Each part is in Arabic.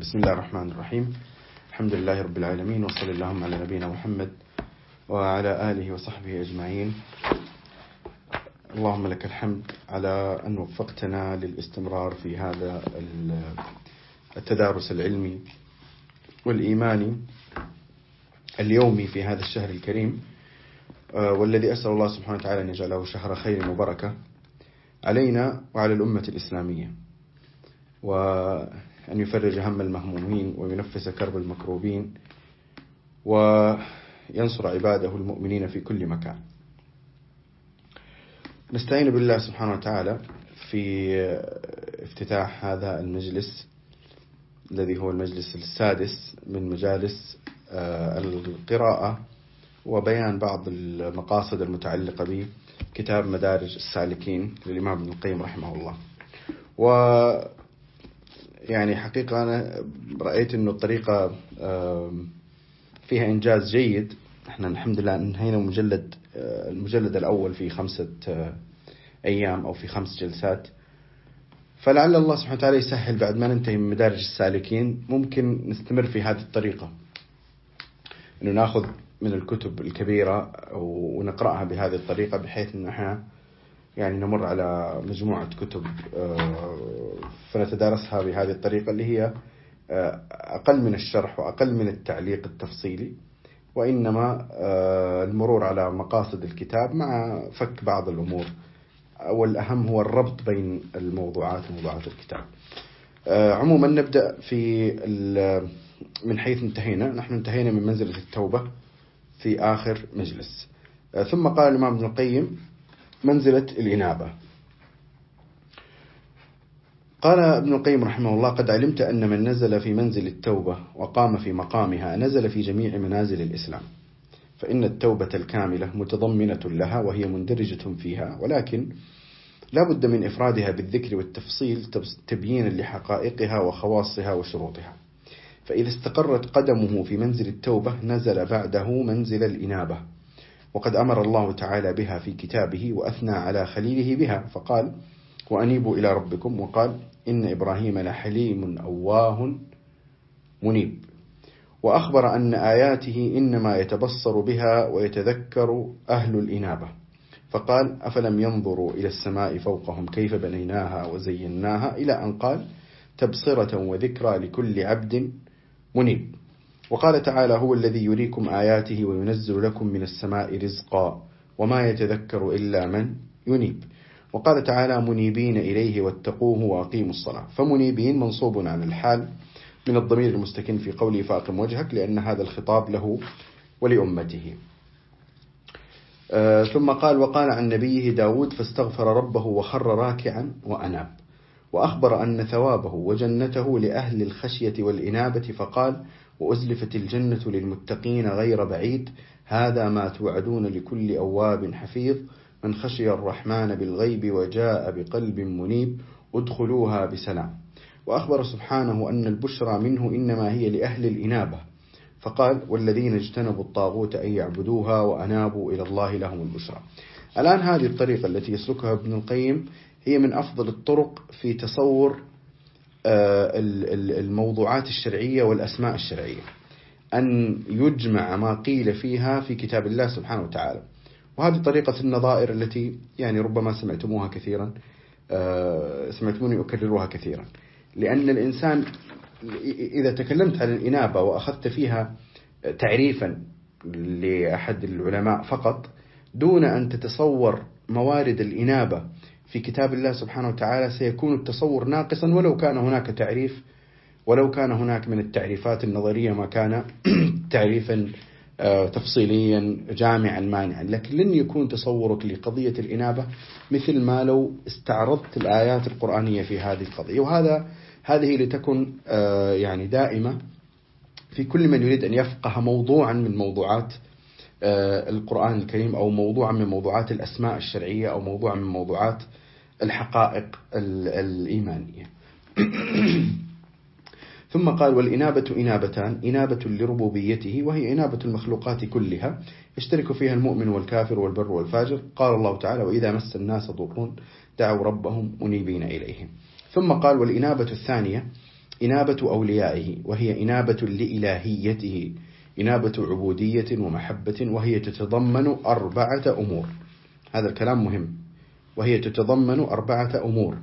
بسم الله الرحمن الرحيم. الحمد لله رب العالمين، وصلى اللهم على نبينا محمد وعلى آله وصحبه أجمعين. اللهم لك الحمد على أن وفقتنا للاستمرار في هذا التدارس العلمي والإيماني اليومي في هذا الشهر الكريم، والذي أسأل الله سبحانه وتعالى أن يجعله شهر خير وبركة علينا وعلى الأمة الإسلامية، وأن يفرج هم المهمومين وينفس كرب المكروبين وينصر عباده المؤمنين في كل مكان. نستعين بالله سبحانه وتعالى في افتتاح هذا المجلس الذي هو المجلس السادس من مجالس القراءة وبيان بعض المقاصد المتعلقة بكتاب مدارج السالكين للإمام ابن القيم رحمه الله. يعني حقيقة أنا رأيت أنه الطريقة فيها إنجاز جيد. احنا الحمد لله انهينا المجلد الأول في 5 أيام أو في 5 جلسات، فلعل الله سبحانه وتعالى يسهل بعد ما ننتهي من مدارج السالكين ممكن نستمر في هذه الطريقة، أنه نأخذ من الكتب الكبيرة ونقرأها بهذه الطريقة، بحيث أنه احنا يعني نمر على مجموعة كتب فنتدارسها بهذه الطريقة اللي هي أقل من الشرح وأقل من التعليق التفصيلي، وإنما المرور على مقاصد الكتاب مع فك بعض الأمور، والأهم هو الربط بين الموضوعات وموضوعات الكتاب. عموما نبدأ من حيث انتهينا. نحن انتهينا من منزلة التوبة في آخر مجلس، ثم قال الإمام ابن القيم منزلة الإنابة. قال ابن القيم رحمه الله: قد علمت أن من نزل في منزل التوبة وقام في مقامها نزل في جميع منازل الإسلام، فإن التوبة الكاملة متضمنة لها وهي مندرجة فيها، ولكن لا بد من إفرادها بالذكر والتفصيل تبيينا لحقائقها وخواصها وشروطها. فإذا استقرت قدمه في منزل التوبة نزل بعده منزل الإنابة، وقد أمر الله تعالى بها في كتابه وأثنى على خليله بها، فقال: وأنيبوا إلى ربكم، وقال: إن إبراهيم لحليم أواه منيب، وأخبر أن آياته إنما يتبصر بها ويتذكر أهل الإنابة، فقال: أفلم ينظروا إلى السماء فوقهم كيف بنيناها وزيناها، إلى أن قال: تبصرة وذكرى لكل عبد منيب. وقال تعالى: هو الذي يريكم آياته وينزل لكم من السماء رزقا وما يتذكر إلا من ينيب. وقال تعالى: منيبين إليه واتقوه وأقيموا الصلاة، فمنيبين منصوب عن الحال من الضمير المستكن في قوله فأقم وجهك، لأن هذا الخطاب له ولأمته. ثم قال: وقال عن نبيه داود فاستغفر ربه وخر راكعا وأناب، وأخبر أن ثوابه وجنته لأهل الخشية والإنابة، فقال: وأزلفت الجنة للمتقين غير بعيد، هذا ما توعدون لكل أواب حفيظ، من خشي الرحمن بالغيب وجاء بقلب منيب، ادخلوها بسلام. وأخبر سبحانه أن البشرى منه إنما هي لأهل الإنابة، فقال: والذين اجتنبوا الطاغوت أن يعبدوها وأنابوا إلى الله لهم البشرى. الآن هذه الطريقة التي يسلكها ابن القيم هي من أفضل الطرق في تصور الموضوعات الشرعية والأسماء الشرعية، أن يجمع ما قيل فيها في كتاب الله سبحانه وتعالى. وهذه طريقة النظائر التي يعني ربما سمعتموها كثيرا، سمعتموني أكررها كثيرا، لأن الإنسان إذا تكلمت عن الإنابة وأخذت فيها تعريفا لأحد العلماء فقط دون أن تتصور موارد الإنابة في كتاب الله سبحانه وتعالى، سيكون التصور ناقصا، ولو كان هناك تعريف، ولو كان هناك من التعريفات النظرية ما كان تعريفا تفصيليا جامعا مانعا، لكن لن يكون تصورك لقضية الإنابة مثل ما لو استعرضت الآيات القرآنية في هذه القضية. هذه لتكن يعني دائمة في كل من يريد أن يفقه موضوعا من موضوعات القرآن الكريم، أو موضوعا من موضوعات الأسماء الشرعية، أو موضوعا من موضوعات الحقائق الإيمانية. ثم قال: والإنابة إنابتان: إنابة لربوبيته، وهي إنابة المخلوقات كلها يشترك فيها المؤمن والكافر والبر والفاجر. قال الله تعالى: وإذا مس الناس ضر دعوا ربهم منيبين إليه. ثم قال: والإنابة الثانية إنابة أوليائه، وهي إنابة لإلهيته، إنابة عبودية ومحبة، وهي تتضمن 4 أمور. هذا الكلام مهم. وهي تتضمن 4 أمور: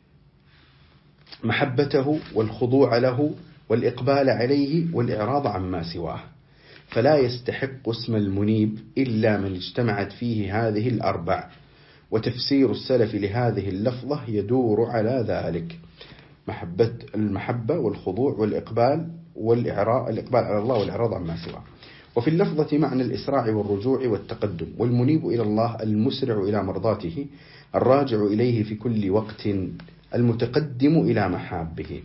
محبته والخضوع له والإقبال عليه والإعراض عما سواه. فلا يستحق اسم المنيب إلا من اجتمعت فيه هذه 4. وتفسير السلف لهذه اللفظة يدور على ذلك: المحبة والخضوع والإقبال الإقبال على الله والإعراض عما سواه. وفي اللفظة معنى الإسراع والرجوع والتقدم. والمنيب إلى الله المسرع إلى مرضاته، الراجع إليه في كل وقت، المتقدم إلى محابه.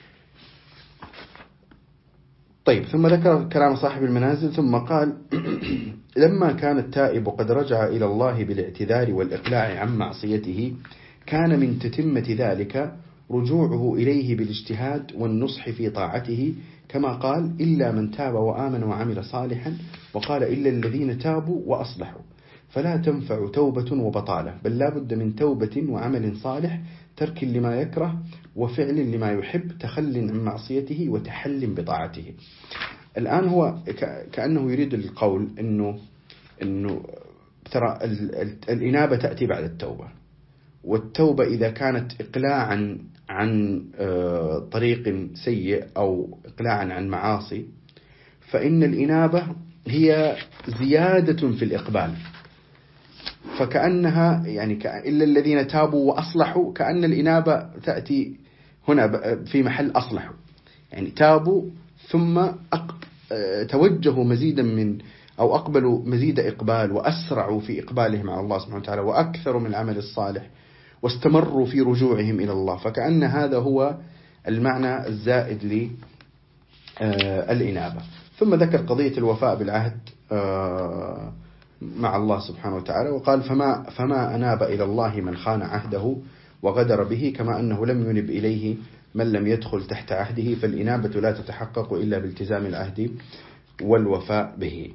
طيب، ثم ذكر كلام صاحب المنازل ثم قال: لما كان التائب قد رجع إلى الله بالاعتذار والإقلاع عن معصيته، كان من تتمة ذلك رجوعه إليه بالاجتهاد والنصح في طاعته، كما قال: إلا من تاب وآمن وعمل صالحا، وقال: إلا الذين تابوا وأصلحوا. فلا تنفع توبة وبطالة، بل لا بد من توبة وعمل صالح، ترك لما يكره وفعل لما يحب، تخل عن معصيته وتحل بطاعته. الآن هو كأنه يريد القول أنه ترى الإنابة تأتي بعد التوبة، والتوبة إذا كانت إقلاعا عن طريق سيء أو إقلاعا عن معاصي، فإن الإنابة هي زيادة في الإقبال. فكأنها يعني إلا الذين تابوا وأصلحوا، كأن الإنابة تأتي هنا في محل أصلحوا، يعني تابوا ثم توجهوا مزيدا من أو أقبلوا مزيد إقبال، وأسرعوا في إقبالهم على الله سبحانه وتعالى، وأكثروا من العمل الصالح، واستمروا في رجوعهم إلى الله. فكأن هذا هو المعنى الزائد للإنابة. ثم ذكر قضية الوفاء بالعهد مع الله سبحانه وتعالى، وقال: فما أناب إلى الله من خان عهده وغدر به، كما أنه لم ينب إليه من لم يدخل تحت عهده، فالإنابة لا تتحقق إلا بالتزام العهد والوفاء به.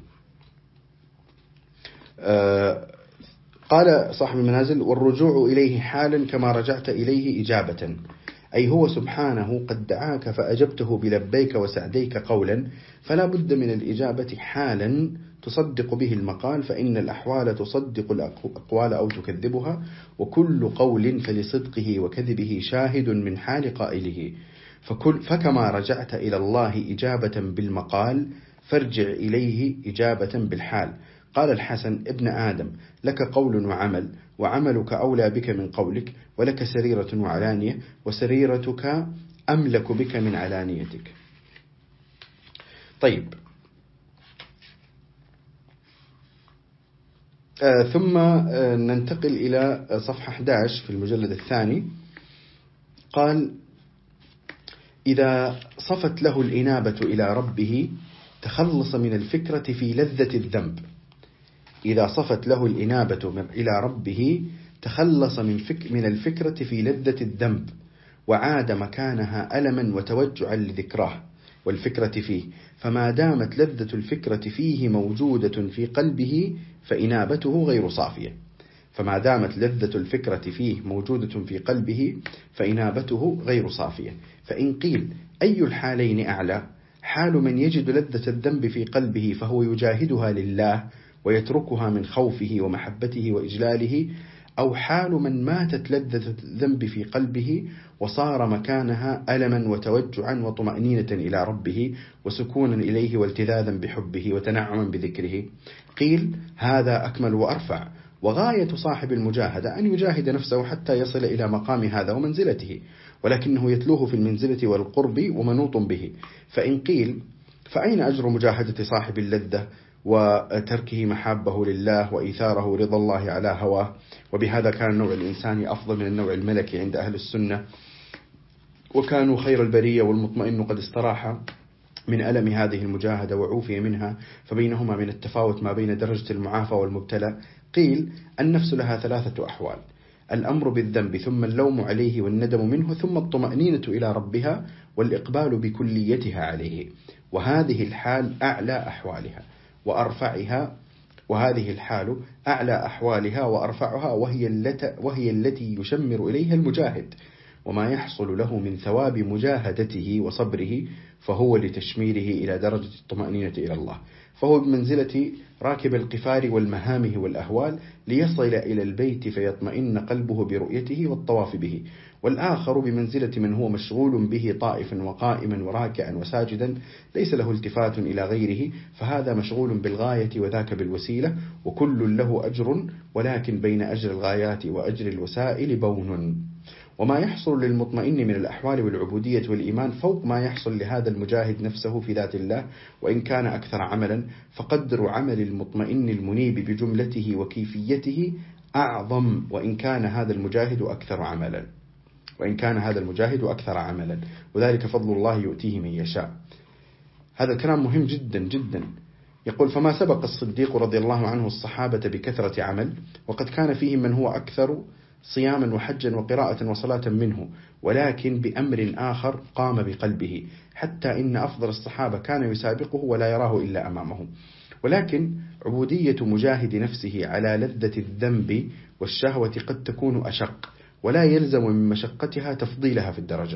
قال صاحب المنازل: والرجوع إليه حالا كما رجعت إليه إجابة، أي هو سبحانه قد دعاك فأجبته بلبيك وسعديك قولا، فلا بد من الإجابة حالا تصدق به المقال، فإن الأحوال تصدق الأقوال أو تكذبها، وكل قول فلصدقه وكذبه شاهد من حال قائله، فكما رجعت إلى الله إجابة بالمقال، فارجع إليه إجابة بالحال. قال الحسن: ابن آدم، لك قول وعمل، وعملك أولى بك من قولك، ولك سريرة وعلانية، وسريرتك أملك بك من علانيتك. طيب، ثم ننتقل إلى صفحة 11 في المجلد الثاني. قال: إذا صفت له الإنابة إلى ربه تخلص من الفكرة في لذة الذنب. إذا صفت له الإنابة إلى ربه تخلص من الفكرة في لذة الذنب، وعاد مكانها ألما وتوجعا لذكراه والفكرة فيه. فما دامت لذة الفكرة فيه موجودة في قلبه فإنابته غير صافية. فما دامت لذة الفكرة فيه موجودة في قلبه فإنابته غير صافية. فإن قيل: أي الحالين أعلى؟ حال من يجد لذة الذنب في قلبه فهو يجاهدها لله ويتركها من خوفه ومحبته وإجلاله، أو حال من ماتت لذة الذنب في قلبه وصار مكانها ألما وتوجعا وطمأنينة إلى ربه وسكونا إليه والتذاذا بحبه وتنعما بذكره؟ قيل: هذا أكمل وأرفع، وغاية صاحب المجاهدة أن يجاهد نفسه حتى يصل إلى مقام هذا ومنزلته، ولكنه يتلوه في المنزلة والقرب ومنوط به. فإن قيل: فأين أجر مجاهدة صاحب اللذة وتركه محابه لله وإيثاره رضا الله على هواه؟ وبهذا كان النوع الإنساني أفضل من النوع الملكي عند أهل السنة، وكانوا خير البرية، والمطمئن قد استراح من ألم هذه المجاهدة وعوفي منها، فبينهما من التفاوت ما بين درجة المعافى والمبتلى. قيل: النفس لها 3 أحوال: الأمر بالذنب، ثم اللوم عليه والندم منه، ثم الطمأنينة إلى ربها والإقبال بكليتها عليه. وهذه الحال أعلى أحوالها وأرفعها، وهذه الحال أعلى أحوالها وأرفعها، وهي التي يشمر إليها المجاهد. وما يحصل له من ثواب مجاهدته وصبره، فهو لتشميره إلى درجة الطمأنينة إلى الله، فهو بمنزلة راكب القفار والمهامه والأهوال ليصل إلى البيت فيطمئن قلبه برؤيته والطواف به. والآخر بمنزلة من هو مشغول به طائفا وقائما وراكعا وساجدا ليس له التفات إلى غيره، فهذا مشغول بالغاية وذاك بالوسيلة، وكل له أجر، ولكن بين أجر الغايات وأجر الوسائل بون. وما يحصل للمطمئن من الأحوال والعبودية والإيمان فوق ما يحصل لهذا المجاهد نفسه في ذات الله، وإن كان أكثر عملا، فقدر عمل المطمئن المنيب بجملته وكيفيته أعظم، وإن كان هذا المجاهد أكثر عملا، وذلك فضل الله يؤتيه من يشاء. هذا الكلام مهم جدا جدا. يقول: فما سبق الصديق رضي الله عنه الصحابة بكثرة عمل، وقد كان فيهم من هو أكثر صياما وحجا وقراءة وصلاة منه، ولكن بأمر آخر قام بقلبه، حتى إن أفضل الصحابة كان يسابقه ولا يراه إلا أمامه. ولكن عبودية مجاهد نفسه على لذة الذنب والشهوة قد تكون أشق، ولا يلزم من مشقتها تفضيلها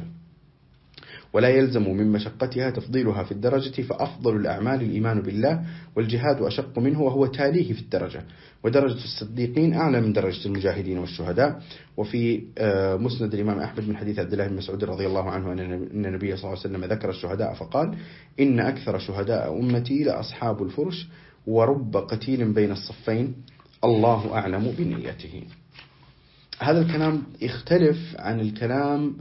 في الدرجة، فأفضل الأعمال الإيمان بالله، والجهاد أشق منه وهو تاليه في الدرجة، ودرجة الصديقين أعلى من درجة المجاهدين والشهداء. وفي مسند الإمام أحمد من حديث عبد الله بن مسعود رضي الله عنه أن النبي صلى الله عليه وسلم ذكر الشهداء فقال: إن أكثر شهداء أمتي لأصحاب الفرش، ورب قتيل بين الصفين، الله أعلم بنيته. هذا الكلام يختلف عن الكلام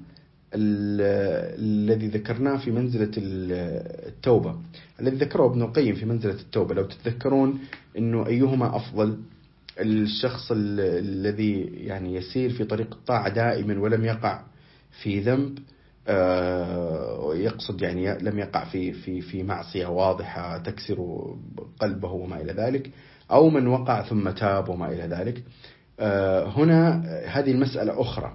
الذي ذكرناه في منزلة التوبة، الذي ذكره ابن القيم في منزلة التوبة. لو تتذكرون أنه أيهما أفضل، الشخص الذي يعني يسير في طريق الطاعة دائما ولم يقع في ذنب، يقصد يعني لم يقع في معصية واضحة تكسر قلبه وما إلى ذلك، أو من وقع ثم تاب وما إلى ذلك. هنا هذه المسألة أخرى.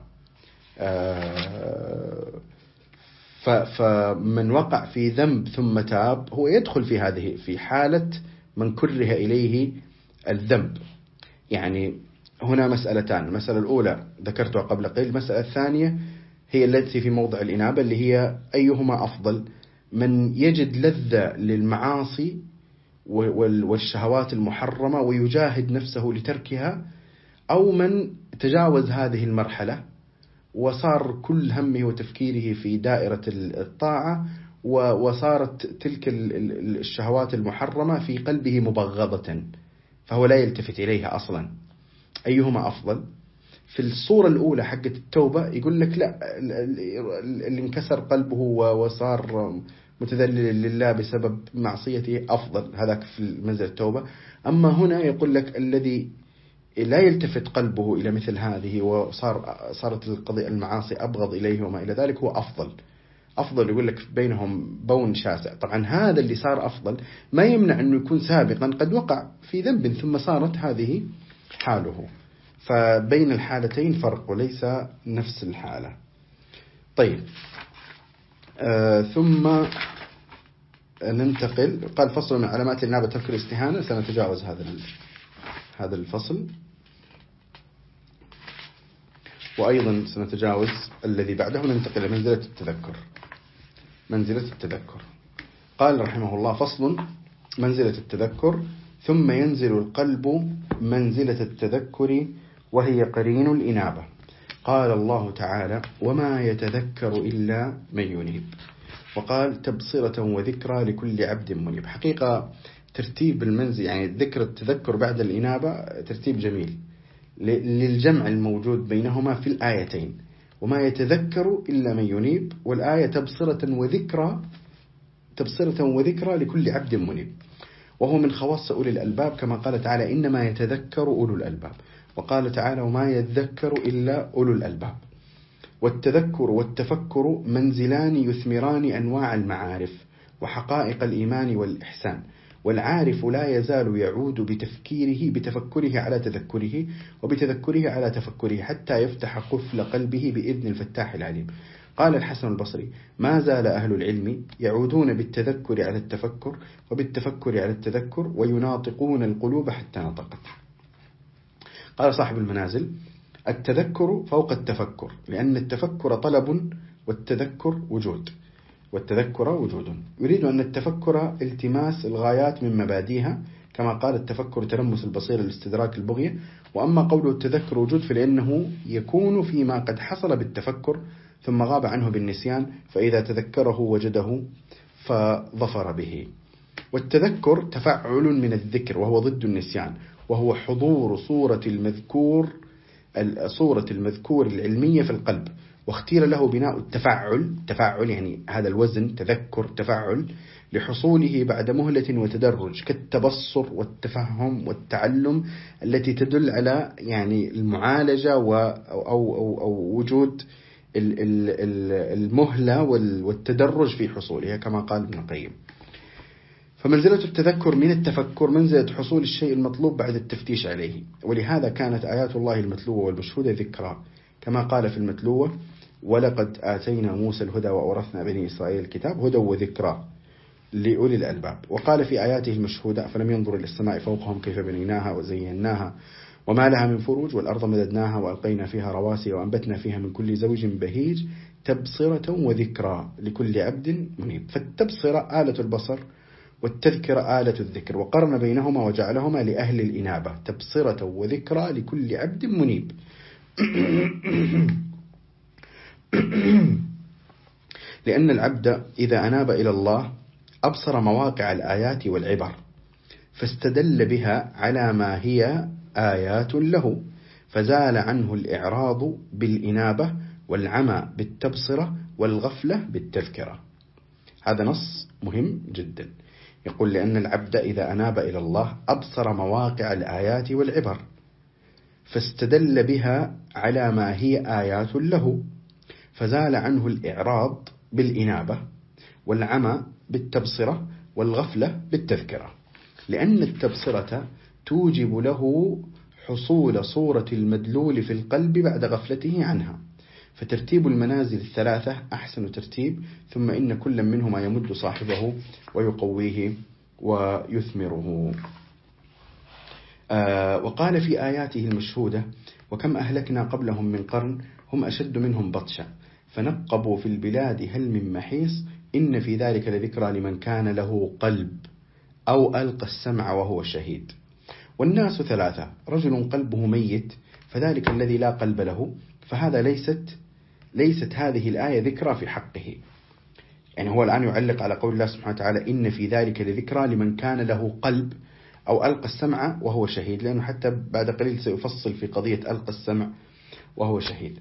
فمن وقع في ذنب ثم تاب هو يدخل في حالة من كره إليه الذنب. يعني هنا مسألتان: المسألة الأولى ذكرتها قبل قليل، المسألة الثانية هي التي في موضع الإنابة، اللي هي أيهما أفضل، من يجد لذة للمعاصي والشهوات المحرمة ويجاهد نفسه لتركها، أو من تجاوز هذه المرحلة وصار كل همه وتفكيره في دائرة الطاعة، وصارت تلك الشهوات المحرمة في قلبه مبغضة، فهو لا يلتفت إليها أصلا. أيهما أفضل؟ في الصورة الأولى حقة التوبة يقول لك لا، اللي انكسر قلبه وصار متذلل لله بسبب معصيته أفضل، هذاك في منزل التوبة. أما هنا يقول لك الذي لا يلتفت قلبه إلى مثل هذه وصارت المعاصي أبغض إليه وما إلى ذلك هو أفضل. يقول لك بينهم بون شاسع. طبعا هذا اللي صار أفضل ما يمنع أنه يكون سابقا قد وقع في ذنب ثم صارت هذه حاله، فبين الحالتين فرق وليس نفس الحالة. طيب، ثم ننتقل. قال: فصل من علامات الإنابة ترك الاستهانة. سنتجاوز هذا الفصل، وأيضا سنتجاوز الذي بعده وننتقل إلى منزلة التذكر. قال رحمه الله: فصل: منزلة التذكر. ثم ينزل القلب منزلة التذكر وهي قرين الإنابة. قال الله تعالى: وما يتذكر إلا من ينيب. وقال: تبصرة وذكرى لكل عبد منيب. حقيقة ترتيب المنزل، يعني ذكر التذكر بعد الإنابة ترتيب جميل للجمع الموجود بينهما في الآيتين: وما يتذكر إلا من ينيب، والآية تبصرة وذكرى لكل عبد منيب. وهو من خواص أولي الألباب، كما قال تعالى: إنما يتذكر أولو الألباب. وقال تعالى: وما يذكر إلا أولو الألباب. والتذكر والتفكر منزلان يثمران أنواع المعارف وحقائق الإيمان والإحسان، والعارف لا يزال يعود بتفكره على تذكره، وبتذكره على تفكره، حتى يفتح قفل قلبه بإذن الفتاح العليم. قال الحسن البصري: ما زال أهل العلم يعودون بالتذكر على التفكر، وبالتفكر على التذكر، ويناطقون القلوب حتى نطقت. قال صاحب المنازل: التذكر فوق التفكر، لأن التفكر طلب والتذكر وجود، والتذكر وجود. يريد أن التفكر التماس الغايات من مبادئها، كما قال التفكر تلمس البصيرة لاستدراك البغية. وأما قوله التذكر وجود فلأنه يكون فيما قد حصل بالتفكر ثم غاب عنه بالنسيان، فإذا تذكره وجده فظفر به. والتذكر تفعل من الذكر وهو ضد النسيان، وهو حضور صورة المذكور العلمية في القلب، واختير له بناء تفعل يعني هذا الوزن تذكر تفعل لحصوله بعد مهلة وتدرج، كالتبصر والتفهم والتعلم التي تدل على يعني المعالجة أو وجود المهلة والتدرج في حصولها، كما قال ابن القيم. فمنزلة التذكر من التفكر منزلة حصول الشيء المطلوب بعد التفتيش عليه، ولهذا كانت آيات الله المتلوة والمشهودة ذكرى، كما قال في المتلوة: ولقد آتينا موسى الهدى وأورثنا بني إسرائيل الكتاب هدى وذكرى لأولي الألباب. وقال في آياته المشهودة: فلم ينظر إلى السماء فوقهم كيف بنيناها وزيناها وما لها من فروج والأرض مددناها وألقينا فيها رواسي وأنبتنا فيها من كل زوج بهيج تبصرة وذكرى لكل عبد منيب. فالتبصرة آلة البصر والتذكرة آلة الذكر، وقرن بينهما وجعلهما لأهل الإنابة، تبصرة وذكرى لكل عبد منيب. لأن العبد إذا أناب إلى الله أبصر مواقع الآيات والعبر، فاستدل بها على ما هي آيات له، فزال عنه الإعراض بالإنابة والعمى بالتبصرة والغفلة بالتذكرة. هذا نص مهم جدا، يقول: لأن العبد إذا أناب إلى الله أبصر مواقع الآيات والعبر، فاستدل بها على ما هي آيات له، فزال عنه الإعراض بالإنابة والعمى بالتبصرة والغفلة بالتذكرة. لأن التبصرة توجب له حصول صورة المدلول في القلب بعد غفلته عنها، فترتيب المنازل الثلاثة أحسن ترتيب، ثم إن كل منهما يمد صاحبه ويقويه ويثمره. وقال في آياته المشهودة: وكم أهلكنا قبلهم من قرن هم أشد منهم بطشا فنقبوا في البلاد هل من محيص إن في ذلك لذكرى لمن كان له قلب أو ألقى السمع وهو شهيد. والناس ثلاثة: رجل قلبه ميت فذلك الذي لا قلب له، فهذا ليست هذه الآية ذكرى في حقه. يعني هو الآن يعلق على قول الله سبحانه وتعالى: إن في ذلك لذكرى لمن كان له قلب أو ألقى السمع وهو شهيد، لأنه حتى بعد قليل سيفصل في قضية ألقى السمع وهو شهيد.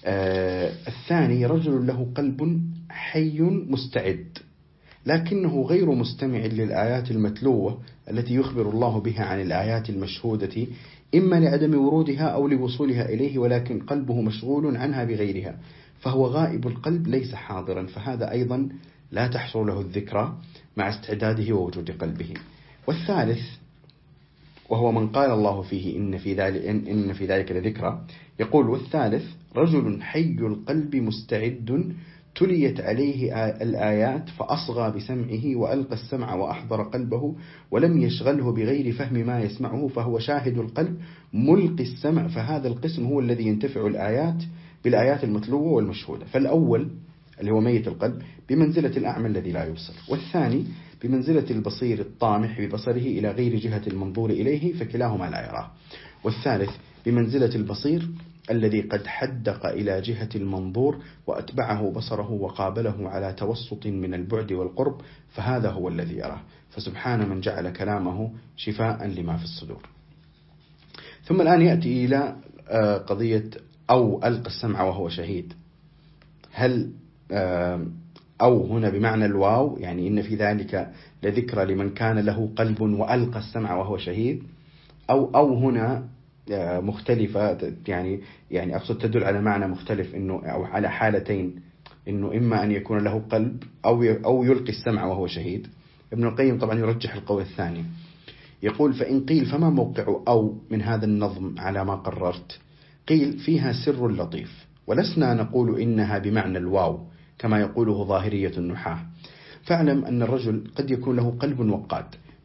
الثاني: رجل له قلب حي مستعد لكنه غير مستمع للآيات المتلوة التي يخبر الله بها عن الآيات المشهودة، إما لعدم ورودها أو لوصولها إليه، ولكن قلبه مشغول عنها بغيرها، فهو غائب القلب ليس حاضرا، فهذا أيضا لا تحصل له الذكرى مع استعداده ووجود قلبه. والثالث وهو من قال الله فيه إن في ذلك لذكرى، يقول: والثالث: رجل حي القلب مستعد تليت عليه الآيات فأصغى بسمعه وألقى السمع وأحضر قلبه ولم يشغله بغير فهم ما يسمعه، فهو شاهد القلب ملقي السمع، فهذا القسم هو الذي ينتفع بالآيات المتلوة والمشهودة. فالأول اللي هو ميت القلب بمنزلة الأعمى الذي لا يبصر، والثاني بمنزلة البصير الطامح ببصره إلى غير جهة المنظور إليه فكلاهما لا يراه، والثالث بمنزلة البصير الذي قد حدق إلى جهة المنظور وأتبعه بصره وقابله على توسط من البعد والقرب، فهذا هو الذي يراه. فسبحان من جعل كلامه شفاء لما في الصدور. ثم الآن يأتي إلى قضية أو ألقى السمع وهو شهيد. هل أو هنا بمعنى الواو، يعني إن في ذلك لذكرى لمن كان له قلب وألقى السمع وهو شهيد، أو هنا مختلفة، يعني أقصد تدل على معنى مختلف، إنه أو على حالتين، إنه إما أن يكون له قلب أو يلقي السمع وهو شهيد. ابن القيم طبعا يرجح القول الثاني، يقول: فإن قيل فما موقع أو من هذا النظم على ما قررت؟ قيل: فيها سر لطيف، ولسنا نقول إنها بمعنى الواو كما يقوله ظاهرية النحاة. فاعلم أن الرجل قد يكون له قلب وقاد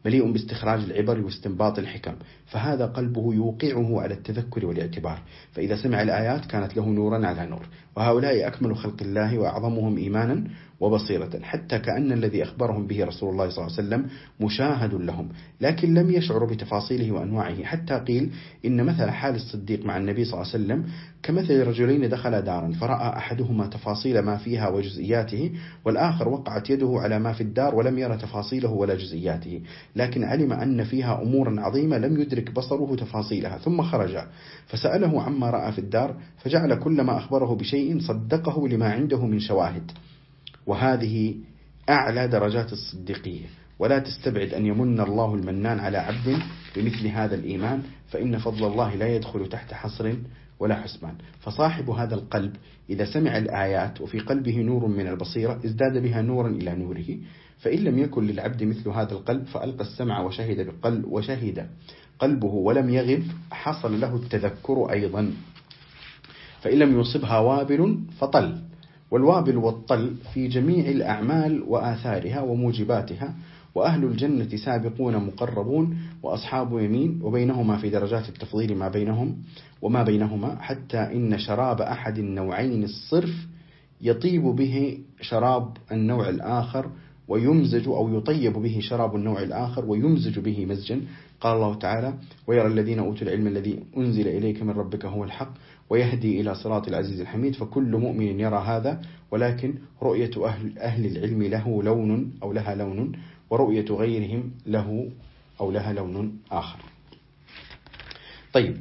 مليء باستخراج العبر واستنباط الحكم، فهذا قلبه يوقعه على التذكر والاعتبار، فإذا سمع الآيات كانت له نورا على نور. وهؤلاء أكمل خلق الله وأعظمهم إيمانا وبصيرة، حتى كأن الذي أخبرهم به رسول الله صلى الله عليه وسلم مشاهد لهم، لكن لم يشعر بتفاصيله وأنواعه، حتى قيل إن مثل حال الصديق مع النبي صلى الله عليه وسلم كمثل رجلين دخل دارا فرأى أحدهما تفاصيل ما فيها وجزئياته، والآخر وقعت يده على ما في الدار ولم ير تفاصيله ولا جزئياته، لكن علم أن فيها أمورا عظيمة لم يدرك بصره تفاصيلها، ثم خرج فسأله عما رأى في الدار، فجعل كل ما أخبره بشيء صدقه لما عنده من شواهد. وهذه أعلى درجات الصديقية، ولا تستبعد أن يمن الله المنان على عبد بمثل هذا الإيمان، فإن فضل الله لا يدخل تحت حصر ولا حسبان. فصاحب هذا القلب إذا سمع الآيات وفي قلبه نور من البصيرة ازداد بها نورا إلى نوره، فإن لم يكن للعبد مثل هذا القلب فألقى السمع وشهد قلبه ولم يغب حصل له التذكر أيضا، فإن لم يصبها وابل فطل، والوابل والطل في جميع الأعمال وآثارها وموجباتها، وأهل الجنة سابقون مقربون وأصحاب يمين، وبينهما في درجات التفضيل ما بينهم وما بينهما، حتى إن شراب أحد النوعين الصرف يطيب به شراب النوع الآخر ويمزج، أو يطيب به شراب النوع الآخر ويمزج به مزجا. قال الله تعالى: ويرى الذين أوتوا العلم الذي أنزل إليك من ربك هو الحق ويهدي إلى صراط العزيز الحميد. فكل مؤمن يرى هذا، ولكن رؤية أهل العلم له لون أو لها لون، ورؤية غيرهم له أو لها لون آخر. طيب،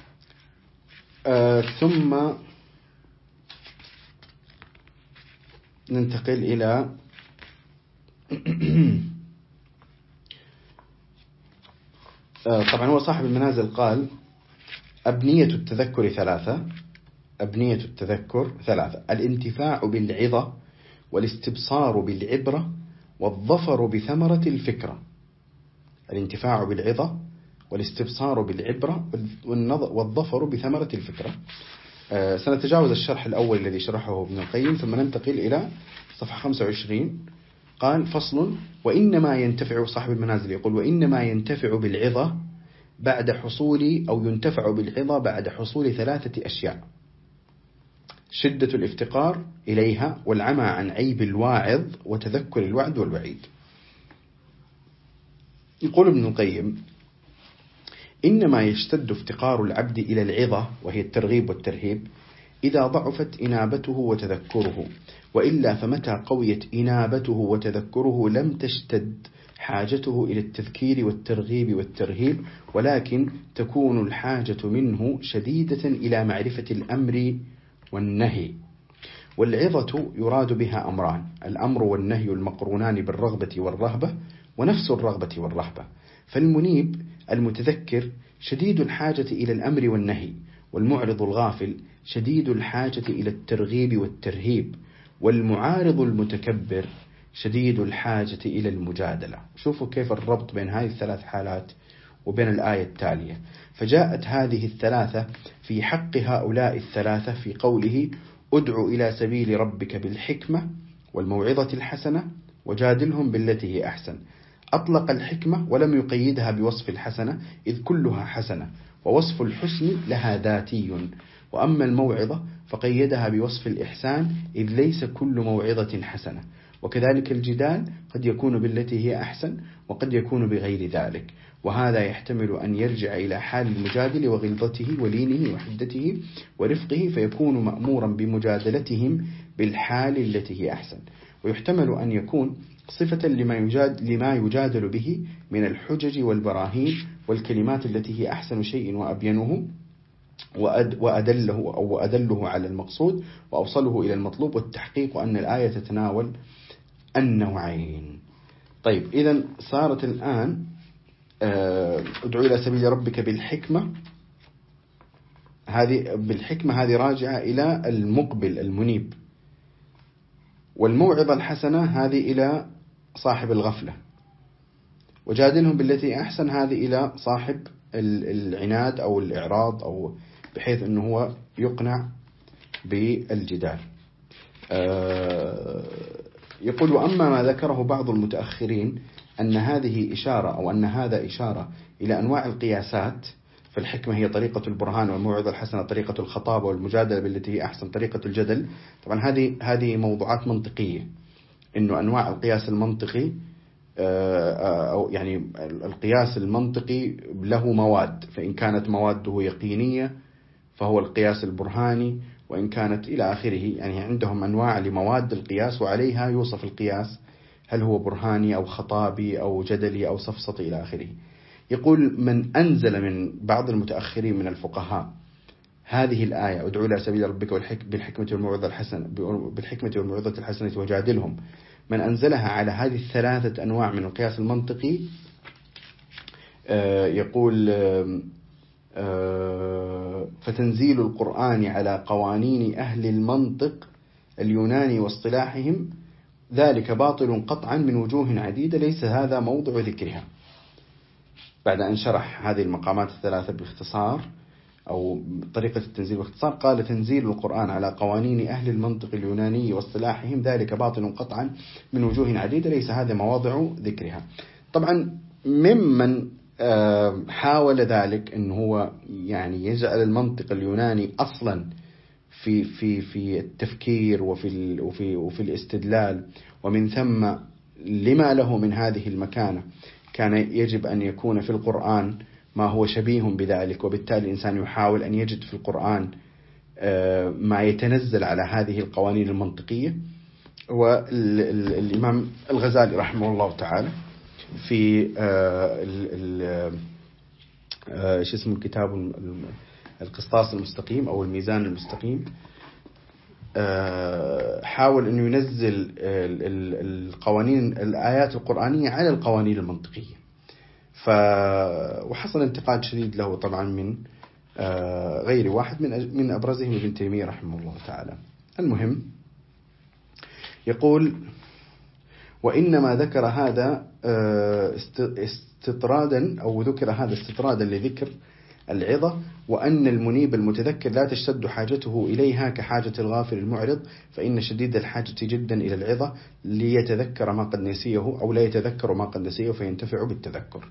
ثم ننتقل إلى طبعا هو صاحب المنازل قال: أبنية التذكر ثلاثة. الانتفاع بالعظة، والاستبصار بالعبرة، والظفر بثمرة الفكرة. الانتفاع بالعظة والاستبصار بالعبرة والظفر بثمرة الفكرة. سنتجاوز الشرح الأول الذي شرحه ابن القيم، ثم ننتقل إلى صفحة 25. قال: فصل: وإنما ينتفع صاحب المنازل يقول: وإنما ينتفع بالعظة بعد حصول، أو ينتفع بالعظة بعد حصول 3 أشياء: شدة الافتقار إليها، والعمى عن عيب الواعظ، وتذكر الوعد والوعيد. يقول ابن القيم: إنما يشتد افتقار العبد إلى العظة، وهي الترغيب والترهيب، إذا ضعفت إنابته وتذكره، وإلا فمتى قويت إنابته وتذكره لم تشتد حاجته إلى التذكير والترغيب والترهيب، ولكن تكون الحاجة منه شديدة إلى معرفة الأمر والنهي. والعظة يراد بها أمران: الأمر والنهي المقرونان بالرغبة والرهبة، ونفس الرغبة والرهبة. فالمنيب المتذكر شديد الحاجة إلى الأمر والنهي، والمعرض الغافل شديد الحاجة إلى الترغيب والترهيب، والمعارض المتكبر شديد الحاجة إلى المجادلة. شوفوا كيف الربط بين هذه الثلاث حالات وبين الآية التالية. فجاءت هذه الثلاثة في حق هؤلاء الثلاثة في قوله: ادع إلى سبيل ربك بالحكمة والموعظة الحسنة وجادلهم بالتي هي أحسن. أطلق الحكمة ولم يقيدها بوصف الحسنة، إذ كلها حسنة، ووصف الحسن لها ذاتي. وأما الموعظة فقيدها بوصف الإحسان، إذ ليس كل موعظة حسنة. وكذلك الجدال قد يكون بالتي هي أحسن، وقد يكون بغير ذلك، وهذا يحتمل أن يرجع إلى حال المجادل وغلظته ولينه وحدته ورفقه، فيكون مأمورا بمجادلتهم بالحال التي هي أحسن. ويحتمل أن يكون صفة لما يجادل به من الحجج والبراهين والكلمات التي هي أحسن شيء وأبينه وأدله على المقصود وأوصله إلى المطلوب، والتحقيق أن الآية تتناول النوعين. طيب، إذن صارت الآن ادعو إلى سبيل ربك بالحكمة. هذه راجعة إلى المقبل المنيب، والموعظة الحسنة هذه إلى صاحب الغفلة، وجادلهم بالتي أحسن هذه إلى صاحب العناد أو الإعراض، أو بحيث أنه هو يقنع بالجدال. يقول: وأما ما ذكره بعض المتأخرين أن هذه إشارة أو أن هذا إشارة إلى أنواع القياسات، فالحكمة هي طريقة البرهان، والموعظة الحسنة طريقة الخطابة، والمجادلة بالتي هي أحسن طريقة الجدل. طبعا هذه موضوعات منطقية، إنه أنواع القياس المنطقي أو يعني القياس المنطقي له مواد، فإن كانت مواده يقينية فهو القياس البرهاني، وإن كانت إلى آخره. يعني عندهم أنواع لمواد القياس وعليها يوصف القياس، هل هو برهاني أو خطابي أو جدلي أو سفسطي إلى آخره. يقول: من أنزل من بعض المتأخرين من الفقهاء هذه الآية: ادعو إلى سبيل ربك بالحكمة والموعظة الحسنة وجادلهم، من أنزلها على هذه الثلاثة أنواع من القياس المنطقي، يقول: فتنزيل القرآن على قوانين أهل المنطق اليوناني واصطلاحهم ذلك باطل قطعا من وجوه عديدة، ليس هذا موضع ذكرها. بعد أن شرح هذه المقامات الثلاثة باختصار أو طريقة التنزيل باختصار، قال: تنزيل القرآن على قوانين أهل المنطق اليوناني واصطلاحهم ذلك باطل قطعا من وجوه عديدة، ليس هذا مواضع ذكرها. طبعا ممن حاول ذلك أنه هو يعني يجعل المنطق اليوناني أصلا في التفكير وفي الاستدلال، ومن ثم لما له من هذه المكانة كان يجب أن يكون في القرآن ما هو شبيه بذلك، وبالتالي الإنسان يحاول أن يجد في القرآن ما يتنزل على هذه القوانين المنطقية. والإمام الغزالي رحمه الله تعالى في اسمه كتاب القسطاس المستقيم أو الميزان المستقيم، حاول أن ينزل القوانين الآيات القرآنية على القوانين المنطقية، وحصل انتقاد شديد له طبعا من غير واحد، من أبرزهم ابن تيمية رحمه الله تعالى. المهم يقول: وإنما ذكر هذا استطرادا أو ذكر هذا استطرادا لذكر العظة، وأن المنيب المتذكر لا تشتد حاجته إليها كحاجة الغافل المعرض، فإن شديد الحاجة جدا إلى العظة ليتذكر ما قد نسيه، أو لا يتذكر ما قد نسيه فينتفع بالتذكر.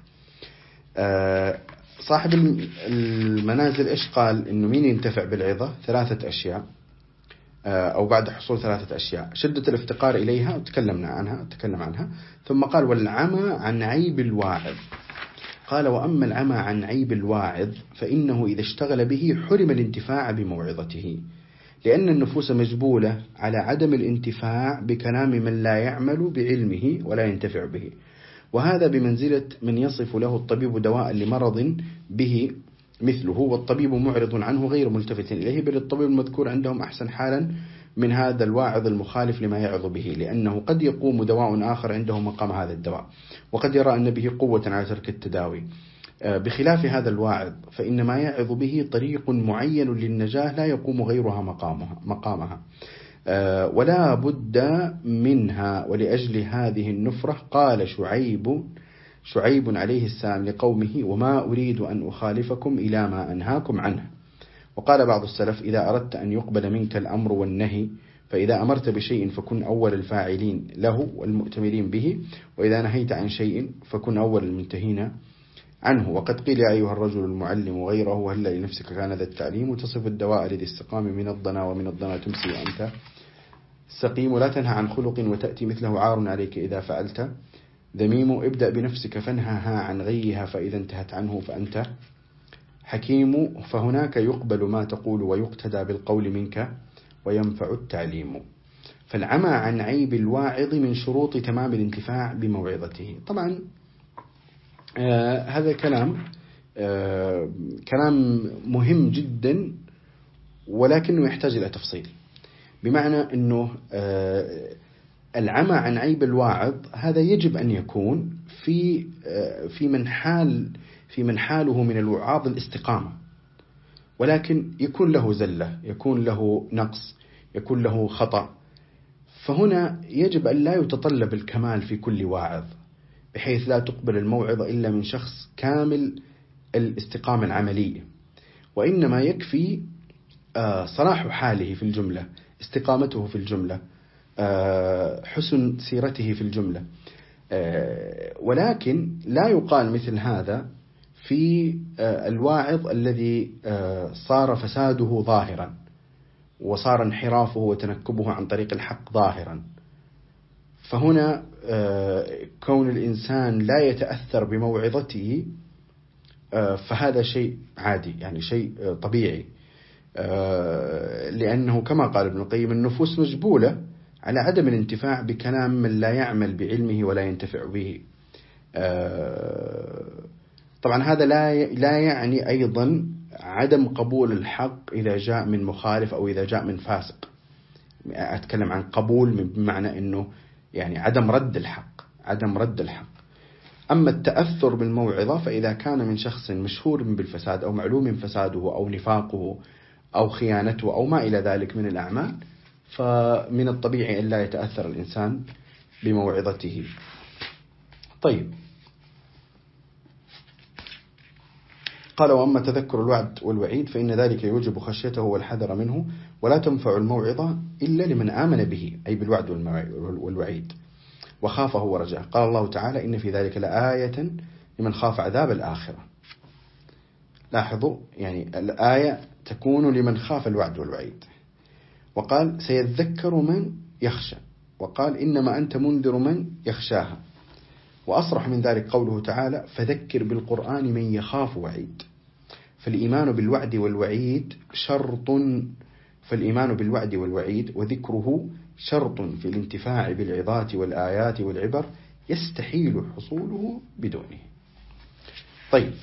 صاحب المنازل إيش قال؟ إنه مين ينتفع بالعظة؟ 3 أشياء، أو بعد حصول 3 أشياء: شدة الافتقار إليها، وتكلم عنها، ثم قال: والعمى عن عيب الواعظ. قال: وأما العمى عن عيب الواعظ فإنه إذا اشتغل به حرم الانتفاع بموعظته، لأن النفوس مجبولة على عدم الانتفاع بكلام من لا يعمل بعلمه ولا ينتفع به، وهذا بمنزلة من يصف له الطبيب دواء لمرض به مثله، والطبيب معرض عنه غير ملتفت إليه، بل الطبيب المذكور عندهم أحسن حالا من هذا الواعظ المخالف لما يعظ به، لأنه قد يقوم دواء آخر عنده مقام هذا الدواء، وقد يرى أن به قوة على ترك التداوي، بخلاف هذا الواعظ فإن ما يعظ به طريق معين للنجاة لا يقوم غيرها مقامها، ولا بد منها. ولأجل هذه النفرة قال شعيب عليه السلام لقومه: وما أريد أن أخالفكم إلى ما أنهاكم عنه. وقال بعض السلف: إذا أردت أن يقبل منك الأمر والنهي فإذا أمرت بشيء فكن أول الفاعلين له والمؤتمرين به، وإذا نهيت عن شيء فكن أول المنتهين عنه. وقد قيل: يا أيها الرجل المعلم وغيره، وهل لنفسك كان ذا التعليم، وتصف الدواء لذي استقام من الضنا، ومن الضنا تمسي وأنت سقيم، ولا تنهى عن خلق وتأتي مثله عار عليك إذا فعلت ذميم، ابدأ بنفسك فانهها عن غيها، فإذا انتهت عنه فأنت حكيم، فهناك يقبل ما تقول ويقتدى بالقول منك وينفع التعليم. فالعمى عن عيب الواعظ من شروط تمام الانتفاع بموعظته. طبعا هذا كلام مهم جدا، ولكنه يحتاج إلى تفصيل، بمعنى أنه العمى عن عيب الواعظ هذا يجب أن يكون في من حاله من الوعاظ الاستقامة، ولكن يكون له زلة، يكون له نقص، يكون له خطأ، فهنا يجب أن لا يتطلب الكمال في كل واعظ، بحيث لا تقبل الموعظة إلا من شخص كامل الاستقامة العملية، وإنما يكفي صلاح حاله في الجملة، استقامته في الجملة، حسن سيرته في الجملة، ولكن لا يقال مثل هذا في الواعظ الذي صار فساده ظاهرا وصار انحرافه وتنكبه عن طريق الحق ظاهرا. فهنا كون الإنسان لا يتأثر بموعظته فهذا شيء عادي، يعني شيء طبيعي، لأنه كما قال ابن القيم النفوس مجبولة على عدم الانتفاع بكلام من لا يعمل بعلمه ولا ينتفع به. طبعا هذا لا يعني أيضا عدم قبول الحق إذا جاء من مخالف أو إذا جاء من فاسق. أتكلم عن قبول بمعنى أنه يعني عدم رد الحق. أما التأثر بالموعظة فإذا كان من شخص مشهور بالفساد أو معلوم فساده أو نفاقه أو خيانته أو ما إلى ذلك من الأعمال، فمن الطبيعي أن لا يتأثر الإنسان بموعظته. طيب، قال: وأما تذكر الوعد والوعيد فإن ذلك يوجب خشيته والحذر منه، ولا تنفع الموعظة إلا لمن آمن به، أي بالوعد والوعيد، وخافه ورجاه. قال الله تعالى: إن في ذلك لآية لمن خاف عذاب الآخرة. لاحظوا، يعني الآية تكون لمن خاف الوعد والوعيد. وقال: سيذكر من يخشى، وقال: إنما أنت منذر من يخشاها. وأصرح من ذلك قوله تعالى: فذكر بالقرآن من يخاف وعيد. فالإيمان بالوعد والوعيد وذكره شرط في الانتفاع بالعظات والآيات والعبر يستحيل حصوله بدونه. طيب،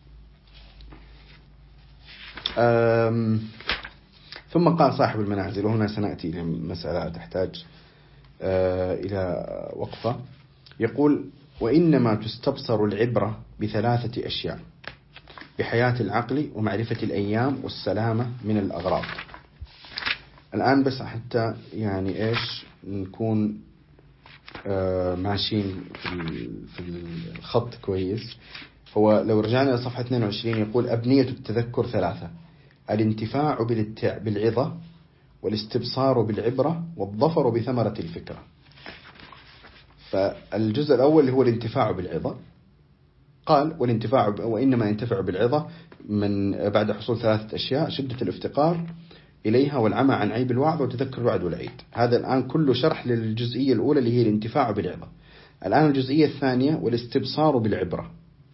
ثم قال صاحب المنازل، وهنا سنأتي لمسألة تحتاج إلى وقفة، يقول: وإنما تستبصر العبرة بثلاثة أشياء: بحياة العقل ومعرفة الأيام والسلامة من الأغراض. الآن بس حتى يعني نكون ماشيين في الخط كويس. هو لو رجعنا لصفحة 22 يقول: أبنية التذكر ثلاثة: الانتفاع بالعظة، والاستبصار بالعبرة، والظفر بثمرة الفكرة. فالجزء الأول هو الانتفاع بالعظة. قال: وإنما ينتفع بالعظة من بعد حصول ثلاثة أشياء: شدة الافتقار إليها، والعمى عن عيب الوعظ، وتذكر الوعد والعيد. هذا الآن كله شرح للجزئية الأولى اللي هي الانتفاع بالعظة. الآن الجزئية الثانية والاستبصار بالعبرة،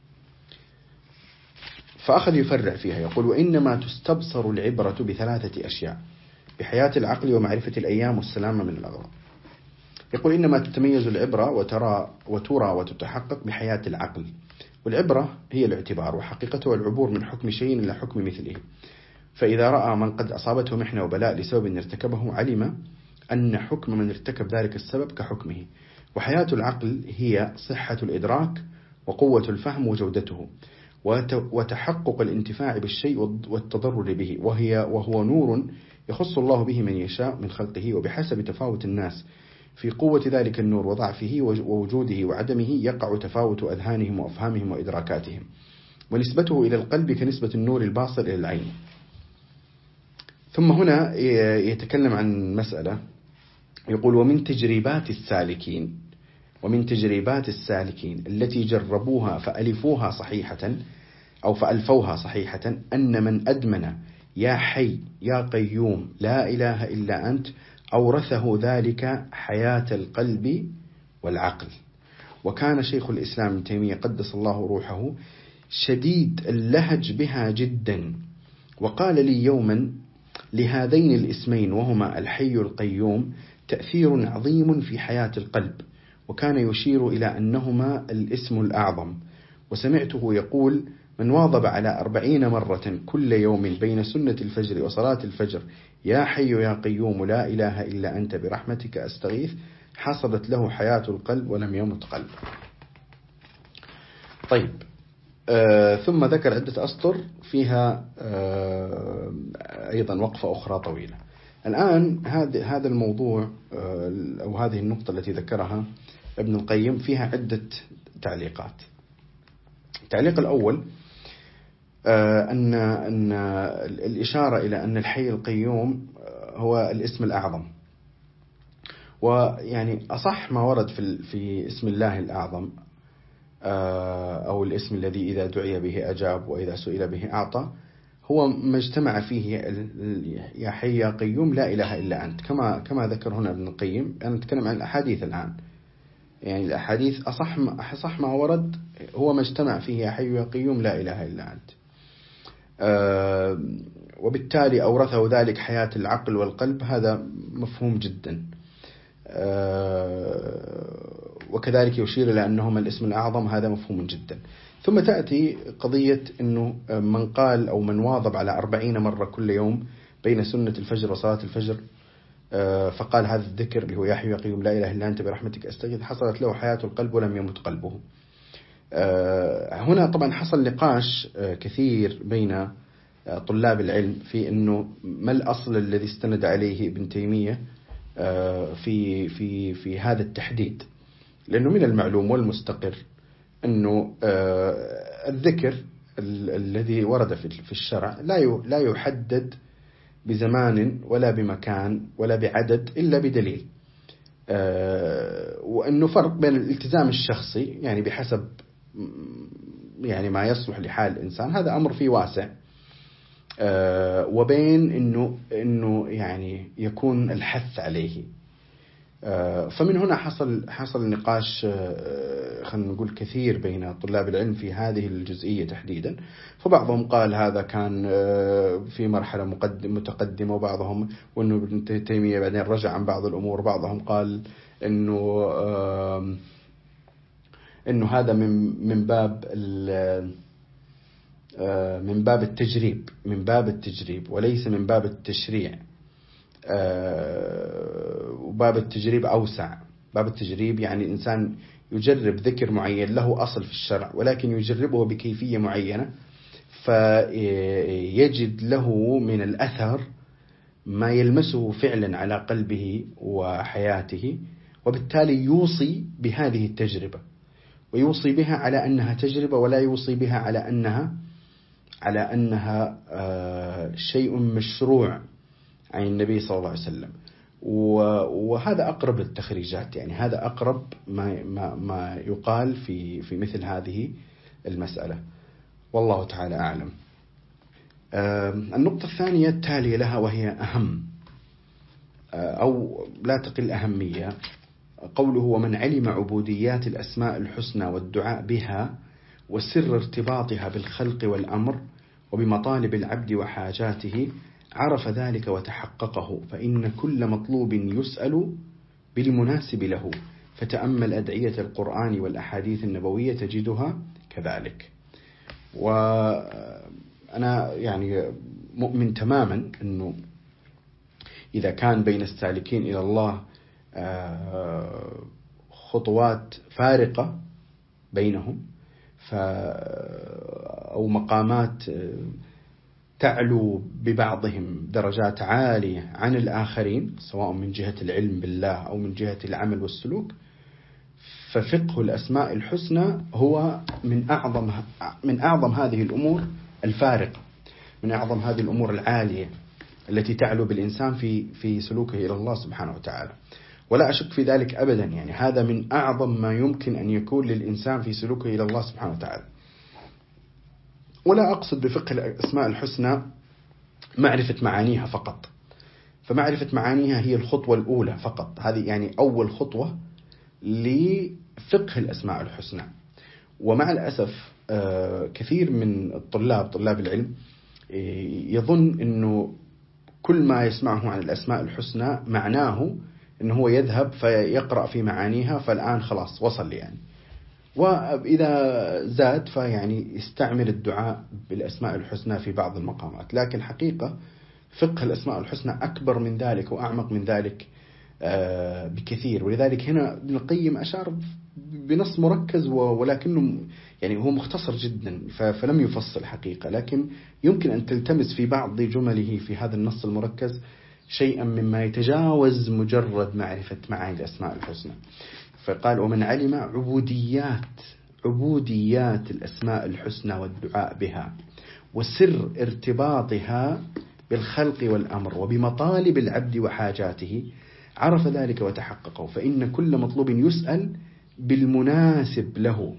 فأخذ يفرع فيها، يقول: وإنما تستبصر العبرة بثلاثة أشياء: بحياة العقل ومعرفة الأيام والسلامة من الأغراض. يقول: إنما تتميز العبرة وترى وتتحقق بحياة العقل. والعبرة هي الاعتبار، وحقيقته العبور من حكم شيء إلى حكم مثله. فإذا رأى من قد أصابته محنة وبلاء لسبب ارتكبه، علم أن حكم من ارتكب ذلك السبب كحكمه. وحياة العقل هي صحة الإدراك وقوة الفهم وجودته، وتحقق الانتفاع بالشيء والتضرر به، وهو نور يخص الله به من يشاء من خلقه، وبحسب تفاوت الناس في قوة ذلك النور وضعفه ووجوده وعدمه يقع تفاوت أذهانهم وأفهامهم وإدراكاتهم، ونسبته إلى القلب كنسبة النور الباصر إلى العين. ثم هنا يتكلم عن مسألة، يقول: ومن تجربات السالكين التي جربوها فألفوها صحيحة أن من أدمن يا حي يا قيوم لا إله إلا أنت أورثه ذلك حياة القلب والعقل. وكان شيخ الإسلام ابن تيمية قدس الله روحه شديد اللهج بها جدا، وقال لي يوما: لهذين الاسمين وهما الحي القيوم تأثير عظيم في حياة القلب، وكان يشير إلى أنهما الاسم الأعظم. وسمعته يقول: من واظب على 40 مرة كل يوم بين سنة الفجر وصلاة الفجر يا حي يا قيوم لا إله إلا أنت برحمتك أستغيث، حصلت له حياة القلب ولم يمت قلب. طيب، ثم ذكر عدة أسطر فيها أيضا وقفة أخرى طويلة. الآن هذا الموضوع أو هذه النقطة التي ذكرها ابن القيم فيها عدة تعليقات. التعليق الأول أن الإشارة إلى أن الحي القيوم هو الاسم الأعظم، ويعني أصح ما ورد في اسم الله الأعظم أو الاسم الذي إذا دعي به أجاب وإذا سئل به أعطى، هو ما اجتمع فيه يا حي يا قيوم لا إله إلا أنت، كما ذكر هنا ابن القيم. أنا أتكلم عن الأحاديث الآن، يعني الأحاديث أصح ما ورد هو ما اجتمع فيه يا حي يا قيوم لا إله إلا أنت. وبالتالي أورثه ذلك حياة العقل والقلب، هذا مفهوم جدا. وكذلك يشير إلى أنهما الاسم الأعظم، هذا مفهوم جدا. ثم تأتي قضية أنه من قال أو من واظب على 40 مرة كل يوم بين سنة الفجر وصلاة الفجر، فقال هذا الذكر اللي هو يا حي يا قيوم لا إله إلا أنت برحمتك أستغيث، حصلت له حياة القلب ولم يمت قلبه. هنا طبعا حصل نقاش كثير بين طلاب العلم في أنه ما الأصل الذي استند عليه ابن تيمية في هذا التحديد، لأنه من المعلوم والمستقر أنه الذكر الذي ورد في الشرع لا يحدد بزمان ولا بمكان ولا بعدد إلا بدليل، وأنه فرق بين الالتزام الشخصي يعني بحسب يعني ما يصلح لحال الإنسان، هذا أمر فيه واسع، وبين إنه يعني يكون الحث عليه. فمن هنا حصل نقاش خلينا نقول كثير بين طلاب العلم في هذه الجزئية تحديدا. فبعضهم قال هذا كان في مرحلة متقدمة، وبعضهم وأنه ابن تيمية بعدين رجع عن بعض الأمور، بعضهم قال إنه هذا من باب التجريب وليس من باب التشريع. وباب التجريب أوسع. باب التجريب يعني الإنسان يجرب ذكر معين له أصل في الشرع، ولكن يجربه بكيفية معينة فيجد له من الأثر ما يلمسه فعلا على قلبه وحياته، وبالتالي يوصي بهذه التجربة، ويوصي بها على أنها تجربة، ولا يوصي بها على أنها شيء مشروع عن النبي صلى الله عليه وسلم. وهذا أقرب للتخريجات، يعني هذا أقرب ما يقال في مثل هذه المسألة، والله تعالى أعلم. النقطة الثانية التالية لها وهي أهم أو لا تقل أهمية، قوله ومن علم عبوديات الأسماء الحسنى والدعاء بها وسر ارتباطها بالخلق والأمر وبمطالب العبد وحاجاته عرف ذلك وتحققه، فإن كل مطلوب يسأل بالمناسب له، فتأمل أدعية القرآن والأحاديث النبوية تجدها كذلك. وأنا يعني مؤمن تماما أنه إذا كان بين السالكين إلى الله خطوات فارقة بينهم أو مقامات تعلو ببعضهم درجات عالية عن الآخرين، سواء من جهة العلم بالله أو من جهة العمل والسلوك، ففقه الأسماء الحسنى هو من أعظم هذه الأمور الفارقة، من أعظم هذه الأمور العالية التي تعلو بالإنسان في سلوكه إلى الله سبحانه وتعالى، ولا أشك في ذلك أبدا. يعني هذا من أعظم ما يمكن أن يكون للإنسان في سلوكه إلى الله سبحانه وتعالى. ولا أقصد بفقه الأسماء الحسنى معرفة معانيها فقط، فمعرفة معانيها هي الخطوة الأولى فقط، هذه يعني أول خطوة لفقه الأسماء الحسنى. ومع الأسف كثير من طلاب العلم يظن أنه كل ما يسمعه عن الأسماء الحسنى معناه أنه هو يذهب فيقرأ في معانيها فالآن خلاص وصل يعني، وإذا زاد فيعني يستعمل الدعاء بالأسماء الحسنى في بعض المقامات. لكن حقيقة فقه الأسماء الحسنى أكبر من ذلك وأعمق من ذلك بكثير. ولذلك هنا ابن القيم أشار بنص مركز ولكنه يعني هو مختصر جدا فلم يفصل حقيقة، لكن يمكن أن تلتمس في بعض جمله في هذا النص المركز شيئا مما يتجاوز مجرد معرفة معاني الأسماء الحسنى. فقال ومن علم عبوديات الأسماء الحسنى والدعاء بها وسر ارتباطها بالخلق والأمر وبمطالب العبد وحاجاته عرف ذلك وتحققه، فإن كل مطلوب يسأل بالمناسب له.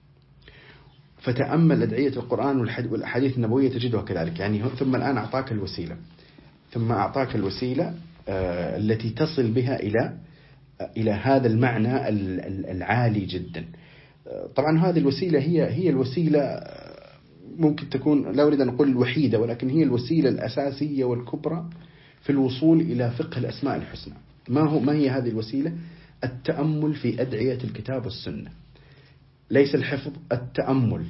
فتأمل أدعية القرآن والأحاديث النبوية تجدها كذلك. يعني ثم الآن أعطاك الوسيلة، ثم أعطاك الوسيلة التي تصل بها إلى هذا المعنى العالي جدا. طبعا هذه الوسيلة هي الوسيلة، ممكن تكون لا أريد أن أقول الوحيدة، ولكن هي الوسيلة الأساسية والكبرى في الوصول إلى فقه الأسماء الحسنى. ما هي هذه الوسيلة؟ التأمل في أدعية الكتاب والسنة، ليس الحفظ، التأمل.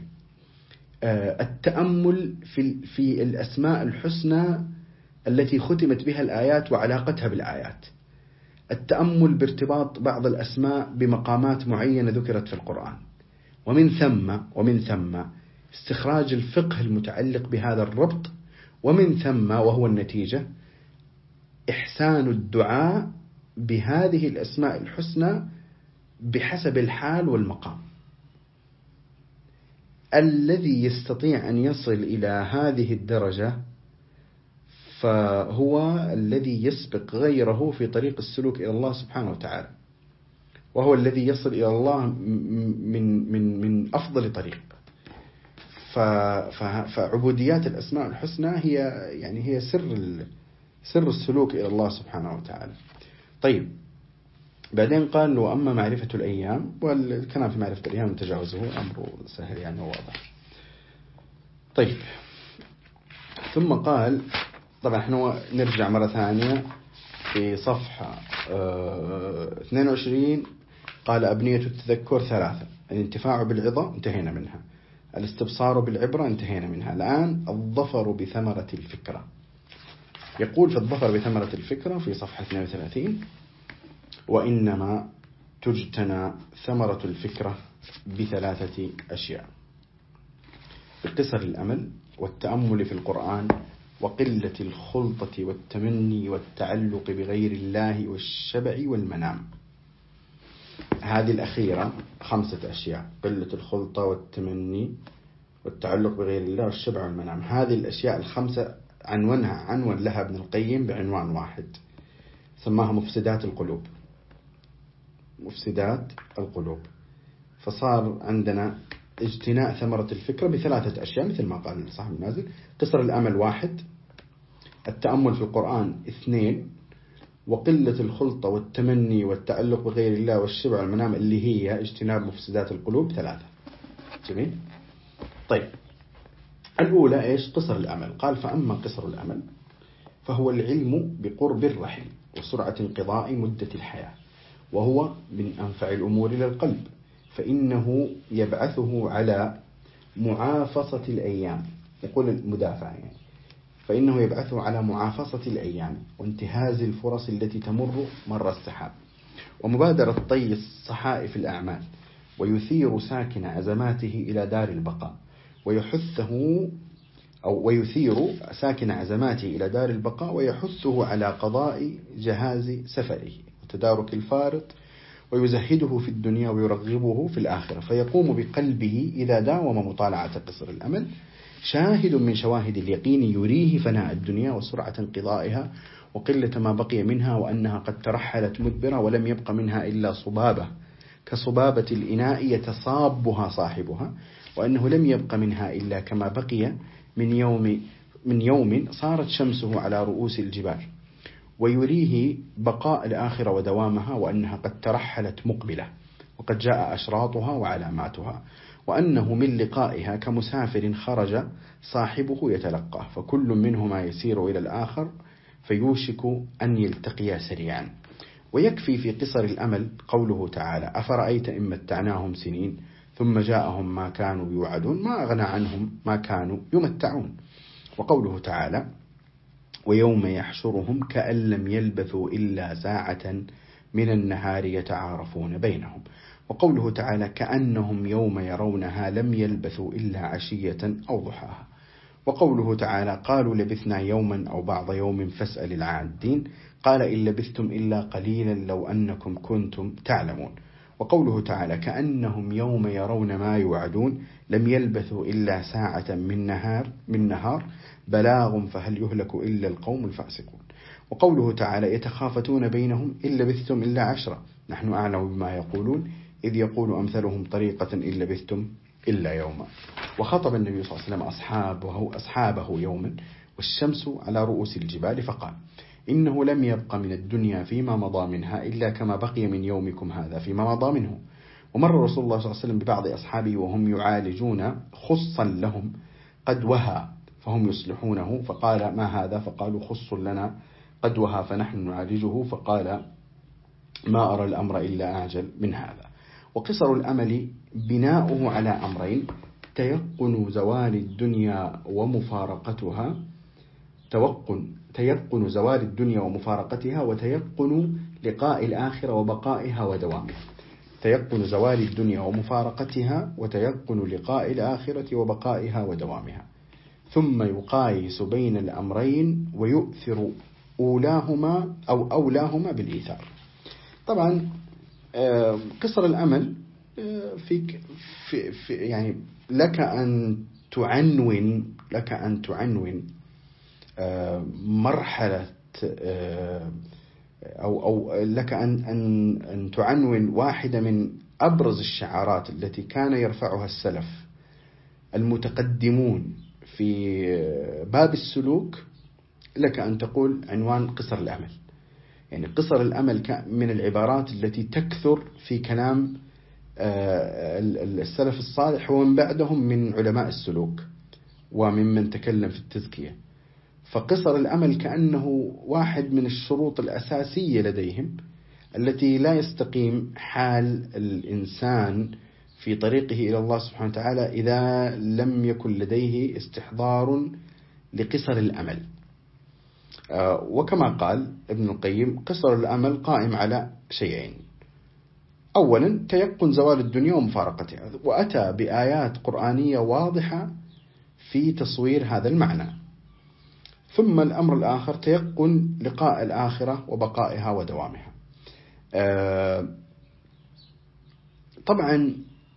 التأمل في الأسماء الحسنى التي ختمت بها الآيات وعلاقتها بالآيات، التأمل بارتباط بعض الأسماء بمقامات معينة ذكرت في القرآن، ومن ثم استخراج الفقه المتعلق بهذا الربط، ومن ثم وهو النتيجة إحسان الدعاء بهذه الأسماء الحسنى بحسب الحال والمقام. الذي يستطيع أن يصل إلى هذه الدرجة فهو الذي يسبق غيره في طريق السلوك إلى الله سبحانه وتعالى، وهو الذي يصل إلى الله من أفضل طريق. فعبوديات الأسماء الحسنى هي سر السلوك إلى الله سبحانه وتعالى. طيب، بعدين قال: وأما معرفة الأيام، والكلام في معرفة الأيام تجاوزه، أمر سهل يعني وواضح. طيب، ثم قال، طبعا احنا نرجع مرة ثانية في صفحة 22. قال: أبنية التذكر 3: الانتفاع بالعظة، انتهينا منها. الاستبصار بالعبرة، انتهينا منها. الآن الظفر بثمرة الفكرة. يقول في الظفر بثمرة الفكرة في صفحة 32: وإنما تجتنى ثمرة الفكرة ب3 أشياء: بقصر الأمل، والتأمل في القرآن، وقلة الخلطة والتمني والتعلق بغير الله، والشبع والمنام. هذه الأخيرة 5 أشياء: قلة الخلطة والتمني والتعلق بغير الله والشبع والمنام. هذه الأشياء ال5 عنون لها ابن القيم بعنوان واحد، سماها مفسدات القلوب. مفسدات القلوب. فصار عندنا اجتناء ثمرة الفكرة ب3 أشياء مثل ما قال صاحب النازل: قصر الأمل 1، التأمل في القرآن 2، وقلة الخلطة والتمني والتعلق بغير الله والشبع والمنام اللي هي اجتناب مفسدات القلوب 3. جميل. طيب، الأولى إيش؟ قصر الأمل. قال: فأما قصر الأمل فهو العلم بقرب الرحل وسرعة انقضاء مدة الحياة، وهو من أنفع الأمور للقلب، فإنه يبعثه على معافصة الأيام. يقول المدافع يعني: فإنه يبعثه على معافصة الأيام وانتهاز الفرص التي تمر مر السحاب، ومبادرة طي الصحائف الأعمال، ويثير ساكن عزماته إلى دار البقاء، ويثير ساكن عزماته إلى دار البقاء ويحثه على قضاء جهاز سفره وتدارك الفارط، ويزهده في الدنيا ويرغبه في الآخرة، فيقوم بقلبه إذا داوم مطالعة قصر الأمل شاهد من شواهد اليقين يريه فناء الدنيا وسرعة انقضائها وقلة ما بقي منها، وأنها قد ترحلت مدبرة ولم يبق منها إلا صبابة كصبابة الإناء يتصابها صاحبها، وأنه لم يبق منها إلا كما بقي من يوم صارت شمسه على رؤوس الجبال، ويريه بقاء الآخرة ودوامها، وأنها قد ترحلت مقبلة وقد جاء أشراطها وعلاماتها، وأنه من لقائها كمسافر خرج صاحبه يتلقاه، فكل منهما يسير إلى الآخر فيوشك أن يلتقيا سريعا. ويكفي في قصر الأمل قوله تعالى: أفرأيت إن متعناهم سنين ثم جاءهم ما كانوا يوعدون ما أغنى عنهم ما كانوا يمتعون. وقوله تعالى: ويوم يحشرهم كأن لم يلبثوا إلا ساعة من النهار يتعارفون بينهم. وقوله تعالى: كأنهم يوم يرونها لم يلبثوا إلا عشية أو ضحاها. وقوله تعالى: قالوا لبثنا يوما أو بعض يوم فاسأل العادين قال إن لبثتم إلا قليلا لو أنكم كنتم تعلمون. وقوله تعالى: كأنهم يوم يرون ما يوعدون لم يلبثوا إلا ساعة من نهار بلاغ فهل يهلك إلا القوم الفاسقون. وقوله تعالى يتخافتون بينهم إن لبثتم إلا 10 نحن أعلم بما يقولون إذ يقول أمثلهم طريقة إن لبثتم إلا يوما. وخطب النبي صلى الله عليه وسلم أصحابه يوما والشمس على رؤوس الجبال فقال إنه لم يبق من الدنيا فيما مضى منها إلا كما بقي من يومكم هذا فيما مضى منه. ومر رسول الله صلى الله عليه وسلم ببعض أصحابه وهم يعالجون خصا لهم قد وهى فهم يصلحونه فقال ما هذا؟ فقالوا خص لنا قد وهى فنحن نعالجه. فقال ما أرى الأمر إلا أعجل من هذا. وقصر الأمل بناؤه على أمرين: تيقن زوال الدنيا ومفارقتها تيقن زوال الدنيا ومفارقتها وتيقن لقاء الآخرة وبقائها ودوامها. تيقن زوال الدنيا ومفارقتها وتيقن لقاء الآخرة وبقائها ودوامها. ثم يقايس بين الأمرين ويؤثر أولاهما بالإيثار. طبعا قصر الأمل في يعني لك أن تعنون مرحلة أو لك أن تعنون واحدة من أبرز الشعارات التي كان يرفعها السلف المتقدمون في باب السلوك. لك أن تقول عنوان قصر الأمل. يعني قصر الأمل من العبارات التي تكثر في كلام السلف الصالح ومن بعدهم من علماء السلوك وممن تكلم في التزكية. فقصر الأمل كأنه واحد من الشروط الأساسية لديهم التي لا يستقيم حال الإنسان في طريقه إلى الله سبحانه وتعالى إذا لم يكن لديه استحضار لقصر الأمل. وكما قال ابن القيم قصر الأمل قائم على شيئين: أولا تيقن زوال الدنيا ومفارقتها، وأتى بآيات قرآنية واضحة في تصوير هذا المعنى. ثم الأمر الآخر تيقن لقاء الآخرة وبقائها ودوامها. طبعا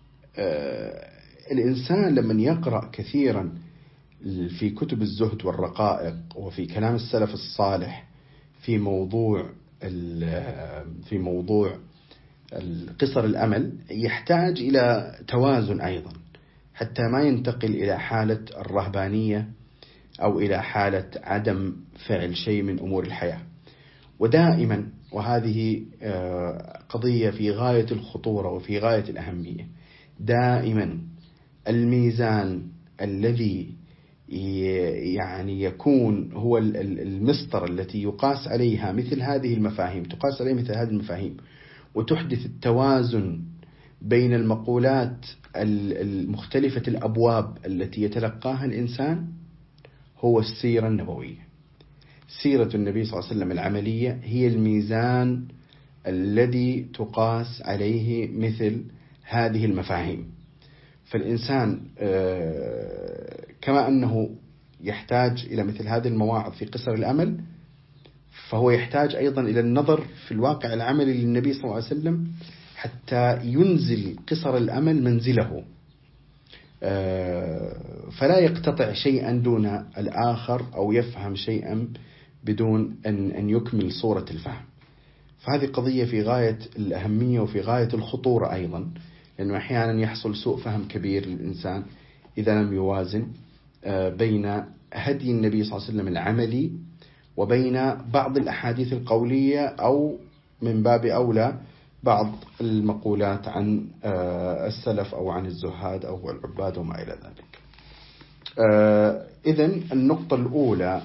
الإنسان لمن يقرأ كثيرا في كتب الزهد والرقائق وفي كلام السلف الصالح في موضوع قصر الأمل يحتاج إلى توازن أيضا حتى ما ينتقل إلى حالة الرهبانية أو إلى حالة عدم فعل شيء من أمور الحياة. ودائما، وهذه قضية في غاية الخطورة وفي غاية الأهمية، دائما الميزان الذي يعني يكون هو المسطرة التي يقاس عليها مثل هذه المفاهيم وتحدث التوازن بين المقولات المختلفة الأبواب التي يتلقاها الإنسان هو السيرة النبوية. سيرة النبي صلى الله عليه وسلم العملية هي الميزان الذي تقاس عليه مثل هذه المفاهيم. فالإنسان كما أنه يحتاج إلى مثل هذه المواعظ في قصر الأمل، فهو يحتاج أيضا إلى النظر في الواقع العملي للنبي صلى الله عليه وسلم حتى ينزل قصر الأمل منزله، فلا يقتطع شيئا دون الآخر أو يفهم شيئا بدون أن يكمل صورة الفهم. فهذه قضية في غاية الأهمية وفي غاية الخطورة أيضا، لأنه أحيانا يحصل سوء فهم كبير للإنسان إذا لم يوازن بين هدي النبي صلى الله عليه وسلم العملي وبين بعض الأحاديث القولية أو من باب أولى بعض المقولات عن السلف أو عن الزهاد أو العباد وما إلى ذلك. إذن النقطة الأولى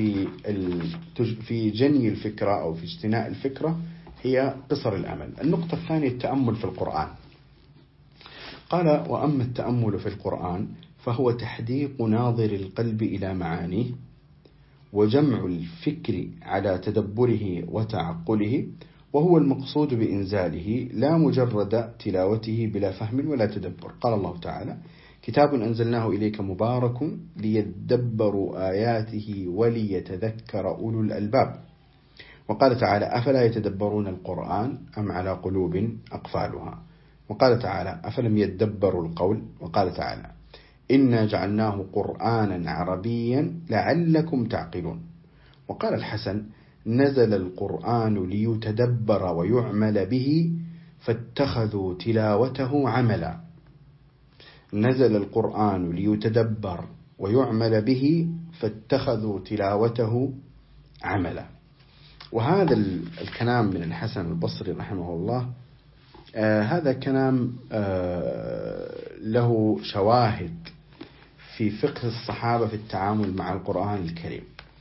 في جني الفكرة أو في اجتناء الفكرة هي قصر الأمل. النقطة الثانية التأمل في القرآن. قال: وأما التأمل في القرآن فهو تحديق ناظر القلب إلى معانيه وجمع الفكر على تدبره وتعقله، وهو المقصود بإنزاله لا مجرد تلاوته بلا فهم ولا تدبر. قال الله تعالى: كتاب أنزلناه إليك مبارك ليدبروا آياته وليتذكر أولو الألباب. وقال تعالى: أفلا يتدبرون القرآن أم على قلوب أقفالها. وقال تعالى: أفلم يدبروا القول. وقال تعالى: إنا جعلناه قرآنا عربيا لعلكم تعقلون. وقال الحسن: نزل القرآن ليتدبر ويعمل به فاتخذوا تلاوته عملا. نزل القرآن ليتدبر ويعمل به فاتخذوا تلاوته عملا. وهذا الكلام من الحسن البصري رحمه الله، هذا كلام له شواهد في فقه الصحابة في التعامل مع القرآن الكريم.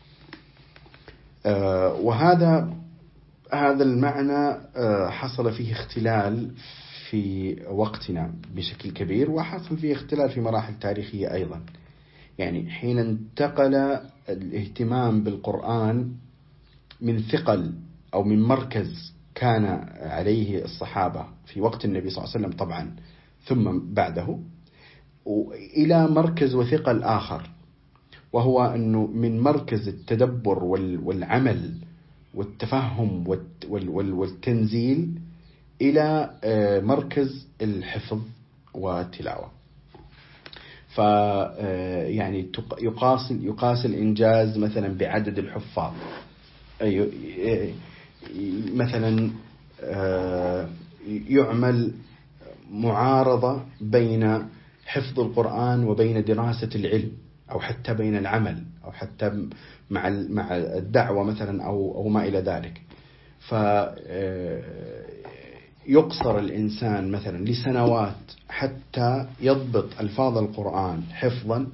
وهذا المعنى حصل فيه اختلال في وقتنا بشكل كبير، وحصل فيه اختلال في مراحل تاريخية أيضا. يعني حين انتقل الاهتمام بالقرآن من ثقل أو من مركز كان عليه الصحابة في وقت النبي صلى الله عليه وسلم طبعا ثم بعده، إلى مركز وثقل آخر، وهو أنه من مركز التدبر والعمل والتفهم والتنزيل إلى مركز الحفظ والتلاوة. يعني يقاس الإنجاز مثلا بعدد الحفاظ، مثلا يعمل معارضة بين حفظ القرآن وبين دراسة العلم، أو حتى بين العمل، أو حتى مع الدعوة مثلا أو ما إلى ذلك. فيقصر الإنسان مثلا لسنوات حتى يضبط ألفاظ القرآن حفظا،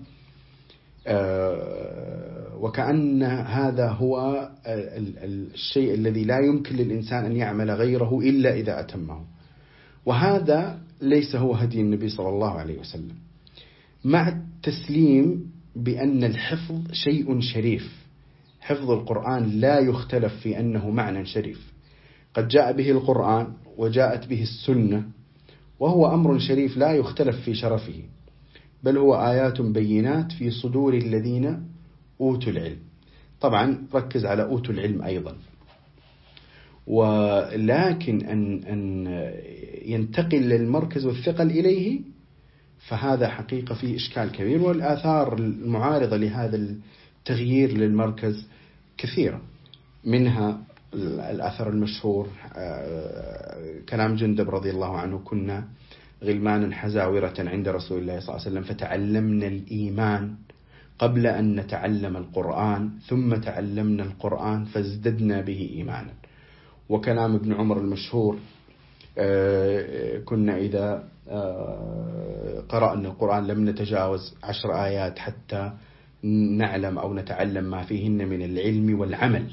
وكأن هذا هو الشيء الذي لا يمكن للإنسان أن يعمل غيره إلا إذا أتمه. وهذا ليس هو هدي النبي صلى الله عليه وسلم، مع التسليم بأن الحفظ شيء شريف. حفظ القرآن لا يختلف في أنه معنى شريف، قد جاء به القرآن وجاءت به السنة، وهو أمر شريف لا يختلف في شرفه، بل هو آيات بينات في صدور الذين أوتوا العلم. طبعا ركز على أوتوا العلم أيضا. ولكن أن ينتقل للمركز والثقل إليه، فهذا حقيقة فيه إشكال كبير. والآثار المعارضة لهذا التغيير للمركز كثيرة، منها الأثر المشهور كلام جندب رضي الله عنه: كنا غلمانا حزاورة عند رسول الله صلى الله عليه وسلم فتعلمنا الإيمان قبل أن نتعلم القرآن، ثم تعلمنا القرآن فازددنا به إيمانا. وكلام ابن عمر المشهور: كنا إذا قرأنا القرآن لم نتجاوز 10 آيات حتى نعلم أو نتعلم ما فيهن من العلم والعمل،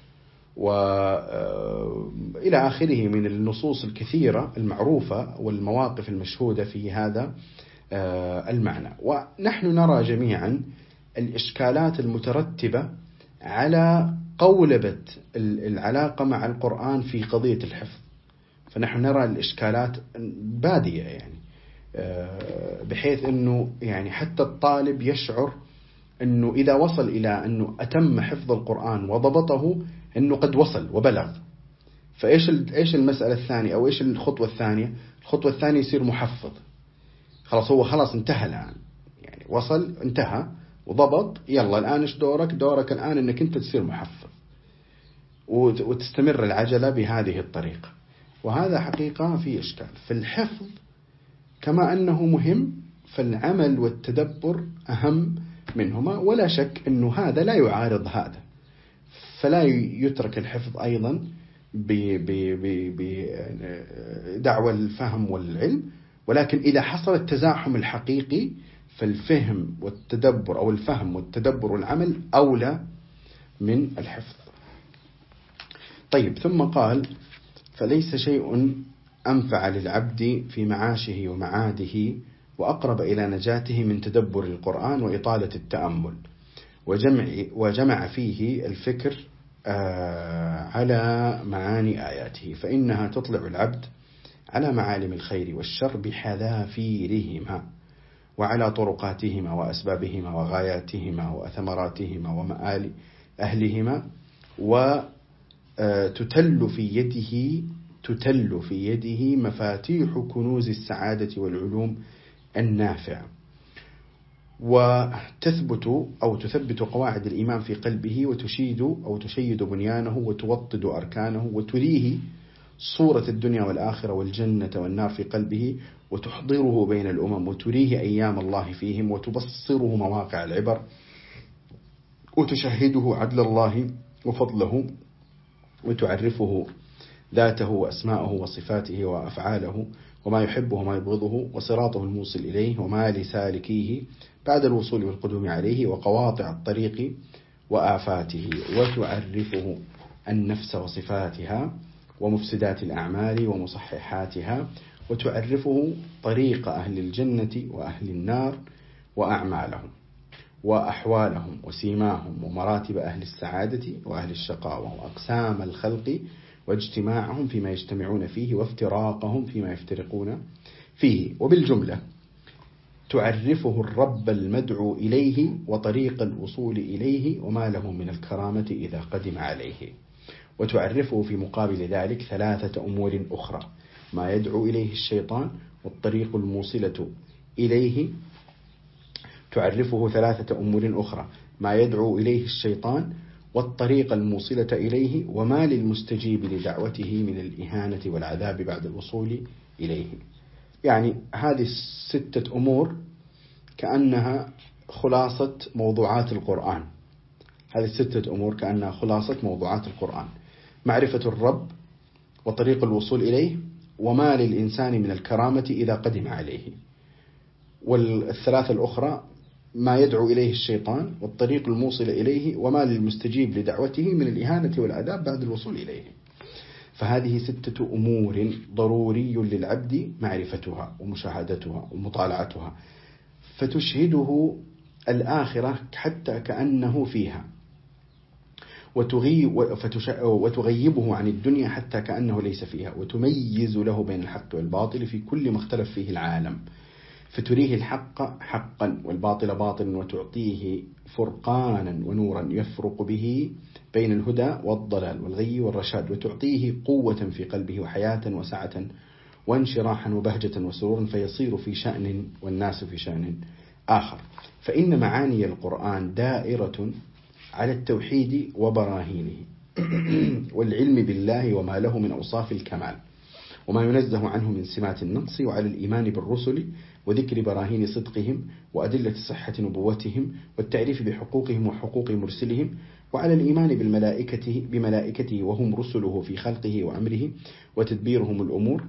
وإلى آخره من النصوص الكثيرة المعروفة والمواقف المشهودة في هذا المعنى. ونحن نرى جميعا الإشكالات المترتبة على قولبة العلاقة مع القرآن في قضية الحفظ. فنحن نرى الإشكالات بادية، يعني بحيث أنه يعني حتى الطالب يشعر أنه إذا وصل إلى أنه أتم حفظ القرآن وضبطه أنه قد وصل وبلغ. فإيش المسألة الثانية أو إيش الخطوة الثانية؟ الخطوة الثانية يصير محفظ. هو خلاص انتهى الآن، يعني وصل انتهى وضبط، يلا الآن إيش دورك؟ دورك الآن أنك أنت تصير محفظ وتستمر العجلة بهذه الطريقة. وهذا حقيقة في إشكال. في الحفظ كما أنه مهم، فالعمل والتدبر أهم منهما، ولا شك أنه هذا لا يعارض هذا. فلا يترك الحفظ أيضا بدعوى الفهم والعلم، ولكن إذا حصل التزاحم الحقيقي فالفهم والتدبر أو الفهم والتدبر والعمل أولى من الحفظ. طيب، ثم قال: فليس شيء أنفع للعبد في معاشه ومعاده وأقرب إلى نجاته من تدبر القرآن وإطالة التأمل وجمع فيه الفكر على معاني آياته، فإنها تطلع العبد على معالم الخير والشر بحذافيرهما، وعلى طرقاتهما وأسبابهما وغاياتهما وثمراتهما ومآل أهلهما، وتتل في يده مفاتيح كنوز السعادة والعلوم النافعة. وتثبت أو تثبت قواعد الإيمان في قلبه، وتشيد أو تشيد بنيانه، وتوطد أركانه، وتريه صورة الدنيا والآخرة والجنة والنار في قلبه، وتحضره بين الأمم، وتريه أيام الله فيهم، وتبصره مواقع العبر، وتشهده عدل الله وفضله، وتعرفه ذاته وأسماءه وصفاته وأفعاله، وما يحبه وما يبغضه، وصراطه الموصل إليه، وما لسالكيه بعد الوصول والقدوم عليه، وقواطع الطريق وآفاته، وتعرفه النفس وصفاتها، ومفسدات الأعمال ومصححاتها، وتعرفه طريق أهل الجنة وأهل النار وأعمالهم وأحوالهم وسيماهم، ومراتب أهل السعادة وأهل الشقاوة، وأقسام الخلق واجتماعهم فيما يجتمعون فيه، وافتراقهم فيما يفترقون فيه. وبالجملة تعرفه الرب المدعو إليه، وطريق الوصول إليه، وما له من الكرامة إذا قدم عليه. وتعرفه في مقابل ذلك 3 أمور أخرى: ما يدعو إليه الشيطان، والطريق الموصلة إليه. تعرفه 3 أمور أخرى: ما يدعو إليه الشيطان، والطريق الموصلة إليه، وما للمستجيب لدعوته من الإهانة والعذاب بعد الوصول إليه. يعني هذه 6 أمور كأنها خلاصة موضوعات القرآن. هذه 6 أمور كأنها خلاصة موضوعات القرآن: معرفة الرب، وطريق الوصول إليه، وما للإنسان من الكرامة إذا قدم عليه. والثلاثة الأخرى: ما يدعو إليه الشيطان، والطريق الموصل إليه، وما للمستجيب لدعوته من الإهانة والعذاب بعد الوصول إليه. فهذه 6 أمور ضروري للعبد معرفتها ومشاهدتها ومطالعتها، فتشهده الآخرة حتى كأنه فيها، وتغيبه عن الدنيا حتى كأنه ليس فيها، وتميز له بين الحق والباطل في كل ما اختلف فيه العالم، فتريه الحق حقا والباطل باطلا، وتعطيه فرقانا ونورا يفرق به بين الهدى والضلال والغي والرشاد، وتعطيه قوة في قلبه وحياة وسعة وانشراحا وبهجة وسرورا، فيصير في شأن والناس في شأن آخر. فإن معاني القرآن دائرة على التوحيد وبراهينه والعلم بالله وما له من أوصاف الكمال وما ينزه عنه من سمات النقص، وعلى الإيمان بالرسل وذكر براهين صدقهم وأدلة صحة نبوتهم والتعريف بحقوقهم وحقوق مرسلهم، وعلى الإيمان بملائكته وهم رسله في خلقه وأمره وتدبيرهم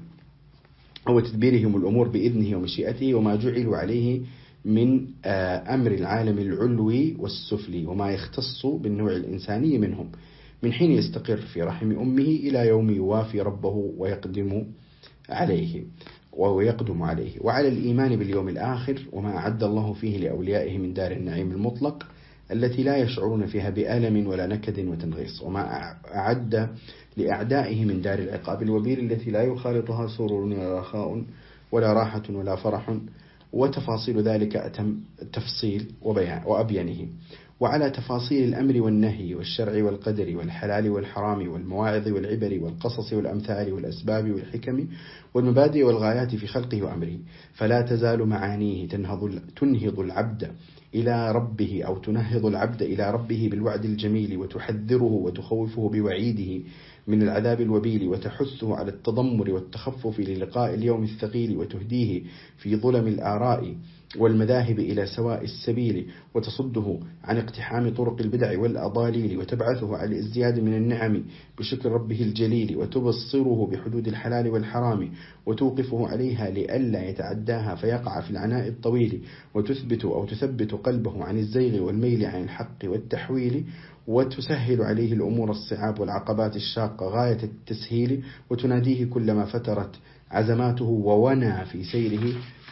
الأمور بإذنه ومشيئته، وما جعلوا عليه من أمر العالم العلوي والسفلي، وما يختص بالنوع الإنساني منهم من حين يستقر في رحم أمه إلى يوم يوافي ربه ويقدم عليه. وعلى الإيمان باليوم الآخر وما أعد الله فيه لأوليائه من دار النعيم المطلق التي لا يشعرون فيها بألم ولا نكد وتنغيص، وما أعد لأعدائه من دار العقاب الوبيل التي لا يخالطها سرور ولا رخاء ولا راحة ولا فرح، وتفاصيل ذلك أتم التفصيل وأبينه. وعلى تفاصيل الأمر والنهي والشرع والقدر والحلال والحرام والمواعظ والعبر والقصص والأمثال والأسباب والحكم والمبادئ والغايات في خلقه وأمره، فلا تزال معانيه تنهض العبد إلى ربه، أو تنهض العبد إلى ربه بالوعد الجميل، وتحذره وتخوفه بوعيده من العذاب الوبيل، وتحثه على التضمر والتخفف للقاء اليوم الثقيل، وتهديه في ظلم الآراء والمذاهب إلى سواء السبيل، وتصده عن اقتحام طرق البدع والأضاليل، وتبعثه على الازدياد من النعم بشكر ربه الجليل، وتبصره بحدود الحلال والحرام، وتوقفه عليها لئلا يتعداها فيقع في العناء الطويل، وتثبت قلبه عن الزيغ والميل عن الحق والتحويل، وتسهل عليه الأمور الصعاب والعقبات الشاقة غاية التسهيل، وتناديه كلما فترت عزماته وونى في سيره.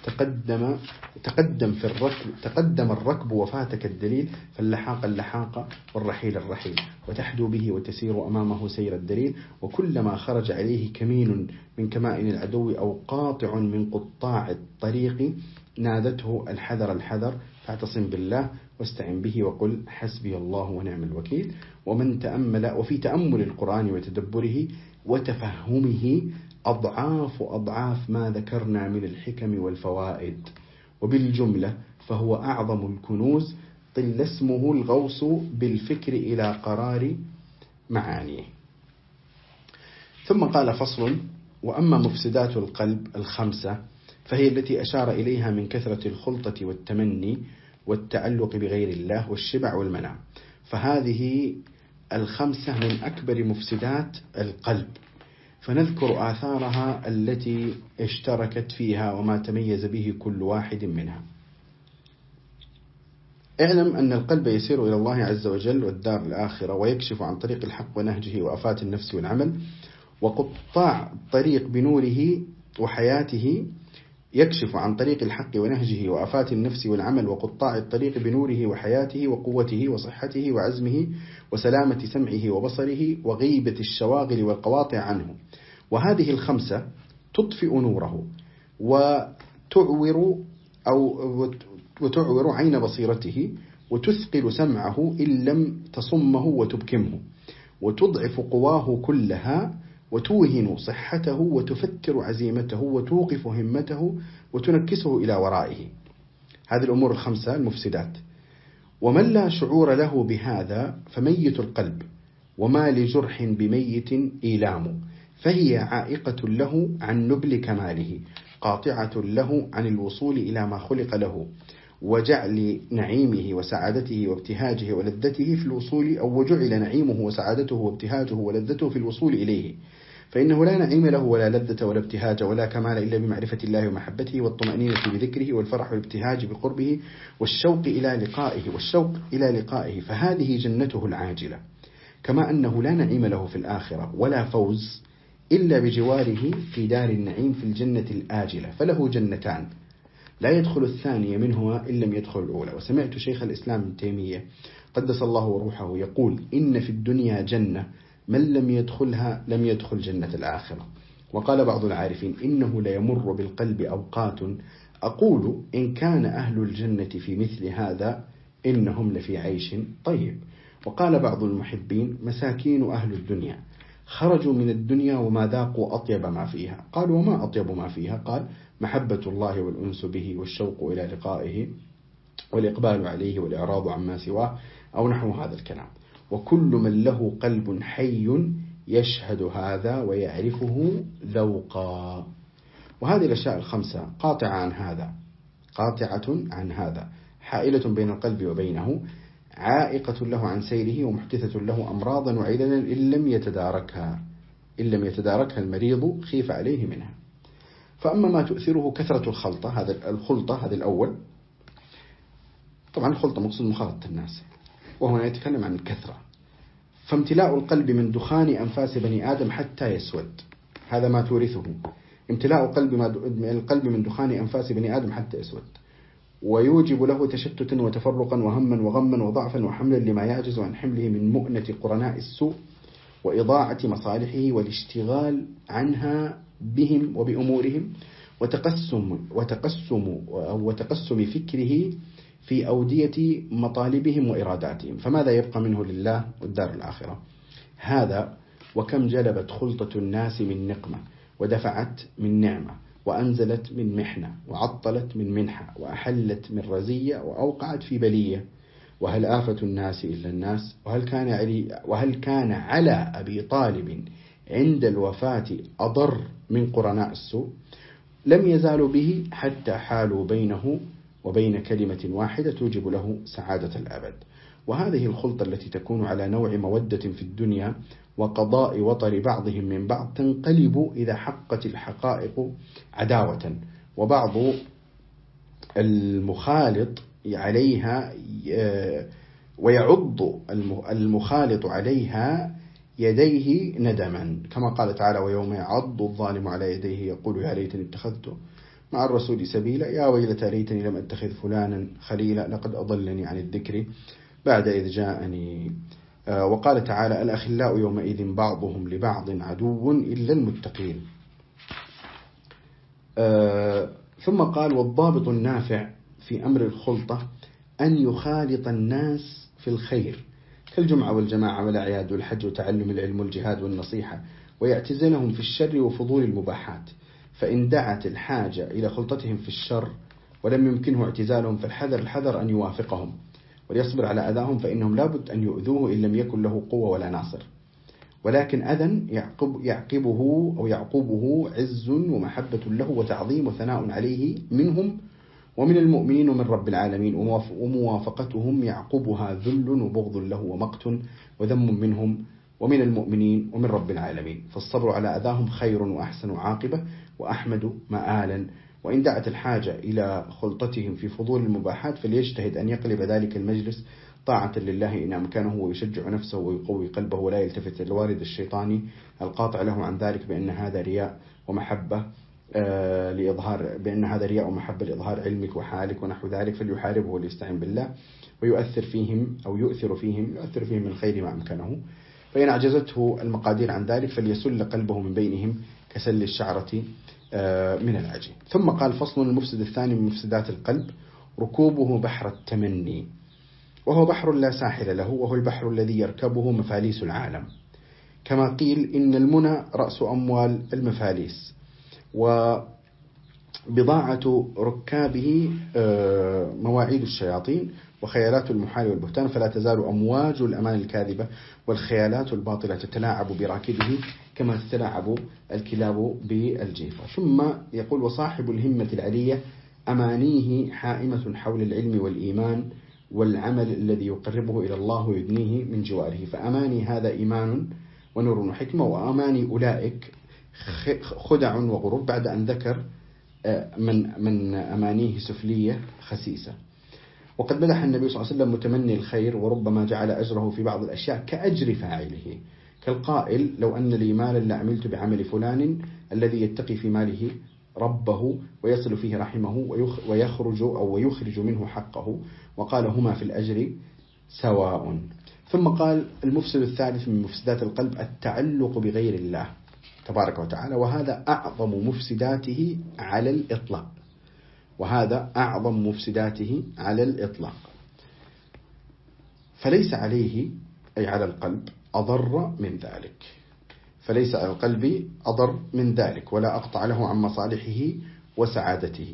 تقدم الركب وفاتك الدليل، فاللحاق والرحيل الرحيل، وتحدو به وتسير أمامه سير الدليل، وكلما خرج عليه كمين من كمائن العدو أو قاطع من قطاع الطريق نادته الحذر، فاعتصم بالله واستعن به وقل حسبي الله ونعم الوكيل. وفي تأمل القرآن وتدبره وتفهمه أضعاف ما ذكرنا من الحكم والفوائد. وبالجملة فهو أعظم الكنوز، طل اسمه الغوص بالفكر إلى قرار معانيه. ثم قال فصل: وأما مفسدات القلب الخمسة فهي التي أشار إليها من كثرة الخلطة والتمني والتعلق بغير الله والشبع والمنام، فهذه الخمسة من أكبر مفسدات القلب، فنذكر آثارها التي اشتركت فيها وما تميز به كل واحد منها. اعلم أن القلب يسير إلى الله عز وجل والدار الآخرة، ويكشف عن طريق الحق ونهجه وآفات النفس والعمل، وقطاع الطريق بنوره وحياته يكشف عن طريق الحق ونهجه وآفات النفس والعمل وقطاع الطريق بنوره وحياته وقوته وصحته وعزمه وسلامة سمعه وبصره وغيبة الشواغل والقواطع عنه. وهذه الخمسة تطفئ نوره وتعور عين بصيرته وتثقل سمعه إن لم تصمه وتبكمه، وتضعف قواه كلها وتوهن صحته وتفتر عزيمته وتوقف همته وتنكسه إلى ورائه. هذه الأمور الخمسة المفسدات. ومن لا شعور له بهذا فميت القلب، وما لجرح بميت إيلام، فهي عائقة له عن نبل كماله، قاطعة له عن الوصول إلى ما خلق له، وجعل نعيمه وسعادته وابتهاجه ولذته في الوصول، أو وجعل نعيمه وسعادته وابتهاجه ولذته في الوصول إليه، فإنه لا نعيم له ولا لذة ولا ابتهاج ولا كمال إلا بمعرفة الله ومحبته والطمأنينة بذكره والفرح والابتهاج بقربه والشوق إلى لقائه فهذه جنته العاجلة. كما أنه لا نعيم له في الآخرة ولا فوز إلا بجواره في دار النعيم في الجنة الآجلة، فله جنتان لا يدخل الثانية منهما إن لم يدخل الأولى. وسمعت شيخ الإسلام ابن تيمية قدس الله روحه يقول: إن في الدنيا جنة من لم يدخلها لم يدخل جنة الآخرة. وقال بعض العارفين: إنه ليمر بالقلب أوقات أقول إن كان أهل الجنة في مثل هذا إنهم لفي عيش طيب. وقال بعض المحبين: مساكين أهل الدنيا خرجوا من الدنيا وما ذاقوا أطيب ما فيها. قالوا: وما أطيب ما فيها؟ قال: محبة الله والأنس به والشوق إلى لقائه والإقبال عليه والإعراض عما سواه، أو نحو هذا الكلام. وكل من له قلب حي يشهد هذا ويعرفه ذوقا. وهذه الأشياء الخمسة قاطعة عن هذا، حائلة بين القلب وبينه، عائقة له عن سيره، ومحدثة له أمراضا وعللا إن لم يتداركها المريض خيف عليه منها. فأما ما تؤثره كثرة الخلطة هذا الأول. طبعا الخلطة مقصود مخالطة الناس، وهنا يتكلم عن الكثرة. فامتلاء القلب من دخان أنفاس بني آدم حتى يسود، هذا ما تورثه. امتلاء القلب من دخان أنفاس بني آدم حتى يسود، ويوجب له تشتتا وتفرقا وهما وغما وضعفا وحملا لما يعجز عن حمله من مؤنة قرناء السوء وإضاعة مصالحه والاشتغال عنها بهم وبأمورهم، وتقسم فكره في أودية مطالبهم وإراداتهم، فماذا يبقى منه لله والدار الآخرة؟ هذا وكم جلبت خلطة الناس من نقمة، ودفعت من نعمة، وأنزلت من محنة، وعطلت من منحة، وأحلت من رزية، وأوقعت في بلية. وهل آفة الناس إلا الناس؟ وهل كان على أبي طالب عند الوفاة أضر من قرناء السوء؟ لم يزالوا به حتى حالوا بينه وبين كلمة واحدة توجب له سعادة الأبد. وهذه الخلطة التي تكون على نوع مودة في الدنيا وقضاء وطر بعضهم من بعض تنقلب إذا حقت الحقائق عداوة، وبعض المخالط عليها ويعض المخالط عليها يديه ندما، كما قال تعالى: ويوم يعض الظالم على يديه يقول يا ليتني اتخذت مع الرسول سبيلا، يا ويلتى ليتني لم أتخذ فلانا خليلا لقد أضلني عن الذكر بعد إذ جاءني. وقال تعالى: الأخلاء يومئذ بعضهم لبعض عدو إلا المتقين. ثم قال: والضابط النافع في أمر الخلطة أن يخالط الناس في الخير كالجمعة والجماعة والأعياد والحج وتعلم العلم والجهاد والنصيحة، ويعتزلهم في الشر وفضول المباحات، فإن دعت الحاجة إلى خلطتهم في الشر ولم يمكنه اعتزالهم، الحذر أن يوافقهم وليصبر على أذاهم، فإنهم لابد أن يؤذوه إن لم يكن له قوة ولا ناصر. ولكن أذى يعقبه عز ومحبة له وتعظيم وثناء عليه منهم ومن المؤمنين ومن رب العالمين، وموافقتهم يعقبها ذل وبغض له ومقت وذم منهم ومن المؤمنين ومن رب العالمين. فالصبر على أذاهم خير وأحسن عاقبة وأحمد مآلا. وإن دعت الحاجة إلى خلطتهم في فضول المباحات فليجتهد أن يقلب ذلك المجلس طاعة لله إن أمكنه، ويشجع نفسه ويقوي قلبه، ولا يلتفت الوارد الشيطاني القاطع له عن ذلك بأن هذا رياء ومحبة لإظهار علمك وحالك ونحو ذلك، فليحاربه وليستعين بالله ويؤثر فيهم من الخير ما أمكنه. فإن أعجزته المقادير عن ذلك فليسل قلبه من بينهم كسل الشعرة من العجين. ثم قال: فصل. المفسد الثاني من مفسدات القلب ركوبه بحر التمني، وهو بحر لا ساحل له، وهو البحر الذي يركبه مفاليس العالم، كما قيل: إن المنى رأس أموال المفاليس، وبضاعة ركابه مواعيد الشياطين وخيالات المحال والبهتان، فلا تزال أمواج الأمان الكاذبة والخيالات الباطلة تتلاعب براكبه كما تتلاعب الكلاب بالجيفة. ثم يقول: وصاحب الهمة العلية أمانيه حائمة حول العلم والإيمان والعمل الذي يقربه إلى الله ويدنيه من جواره، فأماني هذا إيمان ونور وحكمة، وأماني أولئك خدع وغرور، بعد أن ذكر من أمانيه سفلية خسيسة. وقد مدح النبي صلى الله عليه وسلم متمني الخير، وربما جعل أجره في بعض الأشياء كأجر فاعله، كالقائل: لو أن لي مالا لعملت بعمل فلان الذي يتقي في ماله ربه ويصل فيه رحمه ويخرج منه حقه، وقال: هما في الأجر سواء. ثم قال: المفسد الثالث من مفسدات القلب التعلق بغير الله تبارك وتعالى، وهذا أعظم مفسداته على الإطلاق، فليس عليه أي على القلب أضر من ذلك ولا أقطع له عن مصالحه وسعادته.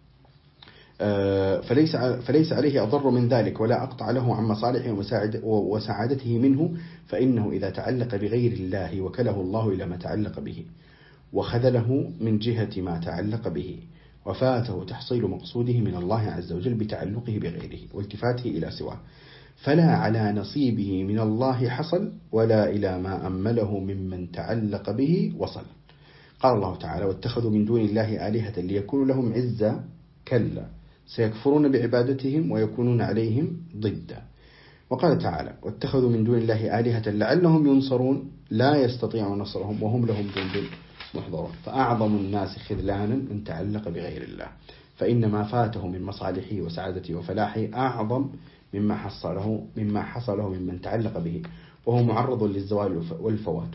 فليس عليه أضر من ذلك ولا أقطع له عن مصالحه وسعادته منه، فإنه إذا تعلق بغير الله وكله الله إلى ما تعلق به، وخذله من جهة ما تعلق به، وفاته تحصيل مقصوده من الله عز وجل بتعلقه بغيره والتفاته إلى سواه، فلا على نصيبه من الله حصل ولا إلى ما أمله ممن تعلق به وصل. قال الله تعالى: واتخذوا من دون الله آلهة ليكونوا لهم عزا، كلا سيكفرون بعبادتهم ويكونون عليهم ضدا. وقال تعالى: واتخذوا من دون الله آلهة لعلهم ينصرون، لا يستطيعون نصرهم وهم لهم جند محضرون. فأعظم الناس خذلانا من تعلق بغير الله، فإن ما فاته من مصالحه وسعادته وفلاحه أعظم مما حصله ممن تعلق به، وهو معرض للزوال والفوات.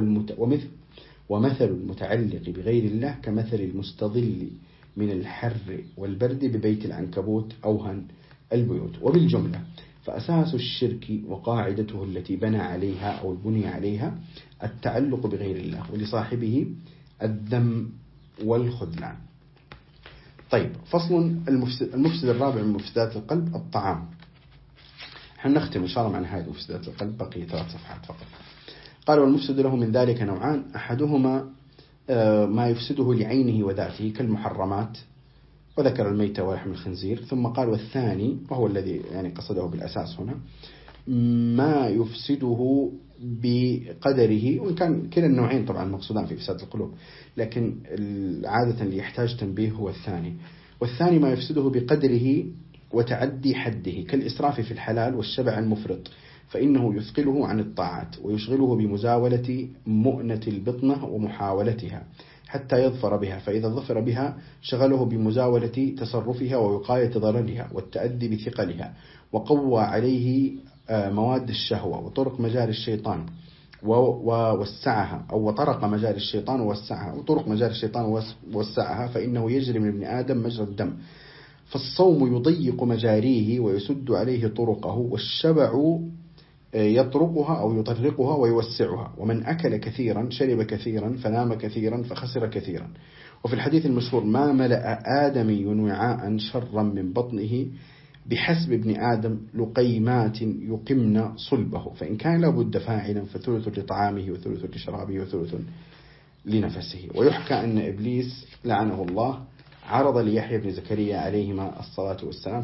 ومثل المتعلق بغير الله كمثل المستظل من الحر والبرد ببيت العنكبوت أوهن البيوت. وبالجملة فأساس الشرك وقاعدته التي بني عليها التعلق بغير الله، ولصاحبه الذم والخذلان. طيب، فصل. المفسد الرابع من مفسدات القلب الطعام. نختم إن شاء الله مع نهاية مفسدات القلب، بقي 3 صفحات فقط. قال: والمفسد له من ذلك نوعان: أحدهما ما يفسده لعينه وذاته كالمحرمات، وذكر الميت ولحم الخنزير. ثم قال: والثاني، وهو الذي قصده بالأساس هنا، ما يفسده بقدره، وإن كان كلا النوعين طبعا مقصودان في إفساد القلوب، لكن عادة اللي يحتاج تنبيه هو الثاني. والثاني ما يفسده بقدره وتعدي حده كالإسراف في الحلال والشبع المفرط، فإنه يثقله عن الطاعات ويشغله بمزاولة مؤنة البطنة ومحاولتها حتى يظفر بها، فإذا ظفر بها شغله بمزاولة تصرفها ووقاية ضررها والتأدي بثقلها، وقوى عليه مواد الشهوة وطرق مجال الشيطان ووسعها، أو وطرق مجال الشيطان ووسعها، وطرق مجال الشيطان ووسعها، فإنه يجري من ابن آدم مجرى الدم. فالصوم يضيق مجاريه ويسد عليه طرقه، والشبع يطرقها أو يطرقها ويوسعها. ومن أكل كثيرا شرب كثيرا فنام كثيرا فخسر كثيرا. وفي الحديث المشهور: ما ملأ آدمي وعاء شرا من بطنه بحسب ابن آدم لقيمات يقمن صلبه، فإن كان لابد فاعلا فثلث لطعامه وثلث لشرابه وثلث لنفسه. ويحكى أن إبليس لعنه الله عرض ليحيى بن زكريا عليهما الصلاة والسلام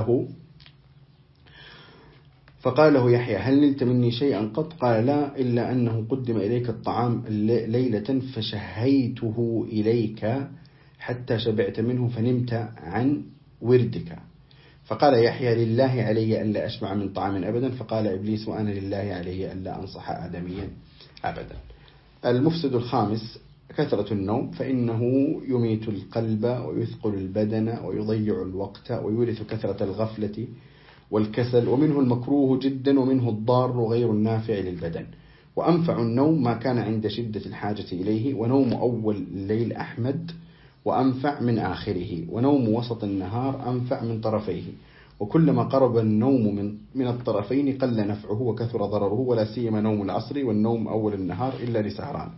فقال له يحيى: هل نلت مني شيئا قط؟ قال: لا، إلا أنه قدم إليك الطعام ليلة فشهيته إليك حتى شبعت منه فنمت عن وردك. فقال يحيى: لله علي ألا أشبع من طعام أبدا. فقال إبليس: وأنا لله علي ألا أنصح آدميا أبدا. المفسد الخامس: كثرة النوم، فإنه يميت القلب ويثقل البدن ويضيع الوقت ويورث كثرة الغفلة والكسل، ومنه المكروه جدا ومنه الضار غير النافع للبدن. وأنفع النوم ما كان عند شدة الحاجة إليه، ونوم أول الليل أحمد وأنفع من آخره، ونوم وسط النهار أنفع من طرفيه، وكلما قرب النوم من الطرفين قل نفعه وكثر ضرره، ولا سيما نوم العصر والنوم أول النهار إلا لسهران.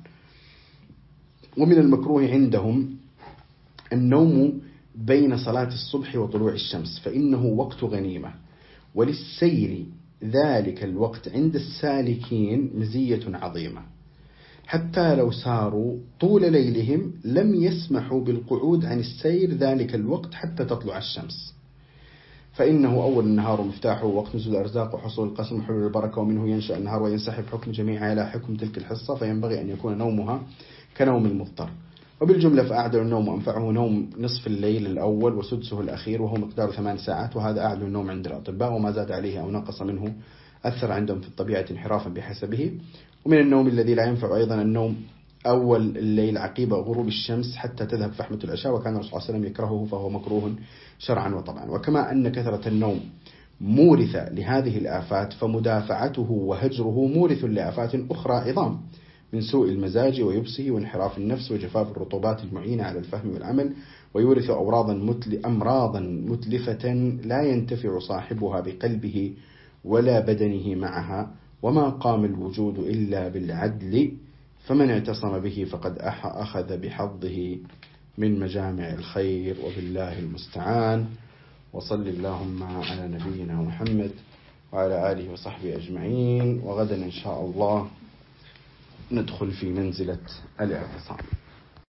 ومن المكروه عندهم النوم بين صلاة الصبح وطلوع الشمس، فإنه وقت غنيمة، وللسير ذلك الوقت عند السالكين مزية عظيمة، حتى لو ساروا طول ليلهم لم يسمحوا بالقعود عن السير ذلك الوقت حتى تطلع الشمس، فإنه أول النهار مفتاحه وقت نزول الأرزاق وحصول القسم وحلول البركة، ومنه ينشأ النهار وينسحب حكم جميعها إلى حكم تلك الحصة، فينبغي أن يكون نومها كنوم المضطر. وبالجملة فأعدل النوم وأنفعه نوم نصف الليل الأول وسدسه الأخير، وهو مقدار 8 ساعات، وهذا أعدل النوم عند الأطباء، وما زاد عليه أو نقص منه أثر عندهم في الطبيعة انحرافا بحسبه. ومن النوم الذي لا ينفع أيضا النوم أول الليل عقيب غروب الشمس حتى تذهب فحمة العشاء، وكان الرسول صلى الله عليه وسلم يكرهه، فهو مكروه شرعا وطبعا. وكما أن كثرة النوم مورثة لهذه الآفات، فمدافعته وهجره مورث لآفات أخرى عظام، من سوء المزاج ويبسه وانحراف النفس وجفاف الرطوبات المعينة على الفهم والعمل، ويورث أمراضا متلفة لا ينتفع صاحبها بقلبه ولا بدنه معها، وما قام الوجود إلا بالعدل، فمن اعتصم به فقد أخذ بحظه من مجامع الخير، وبالله المستعان. وصل اللهم على نبينا محمد وعلى آله وصحبه أجمعين. وغدا إن شاء الله ندخل في منزلة الاعتصام.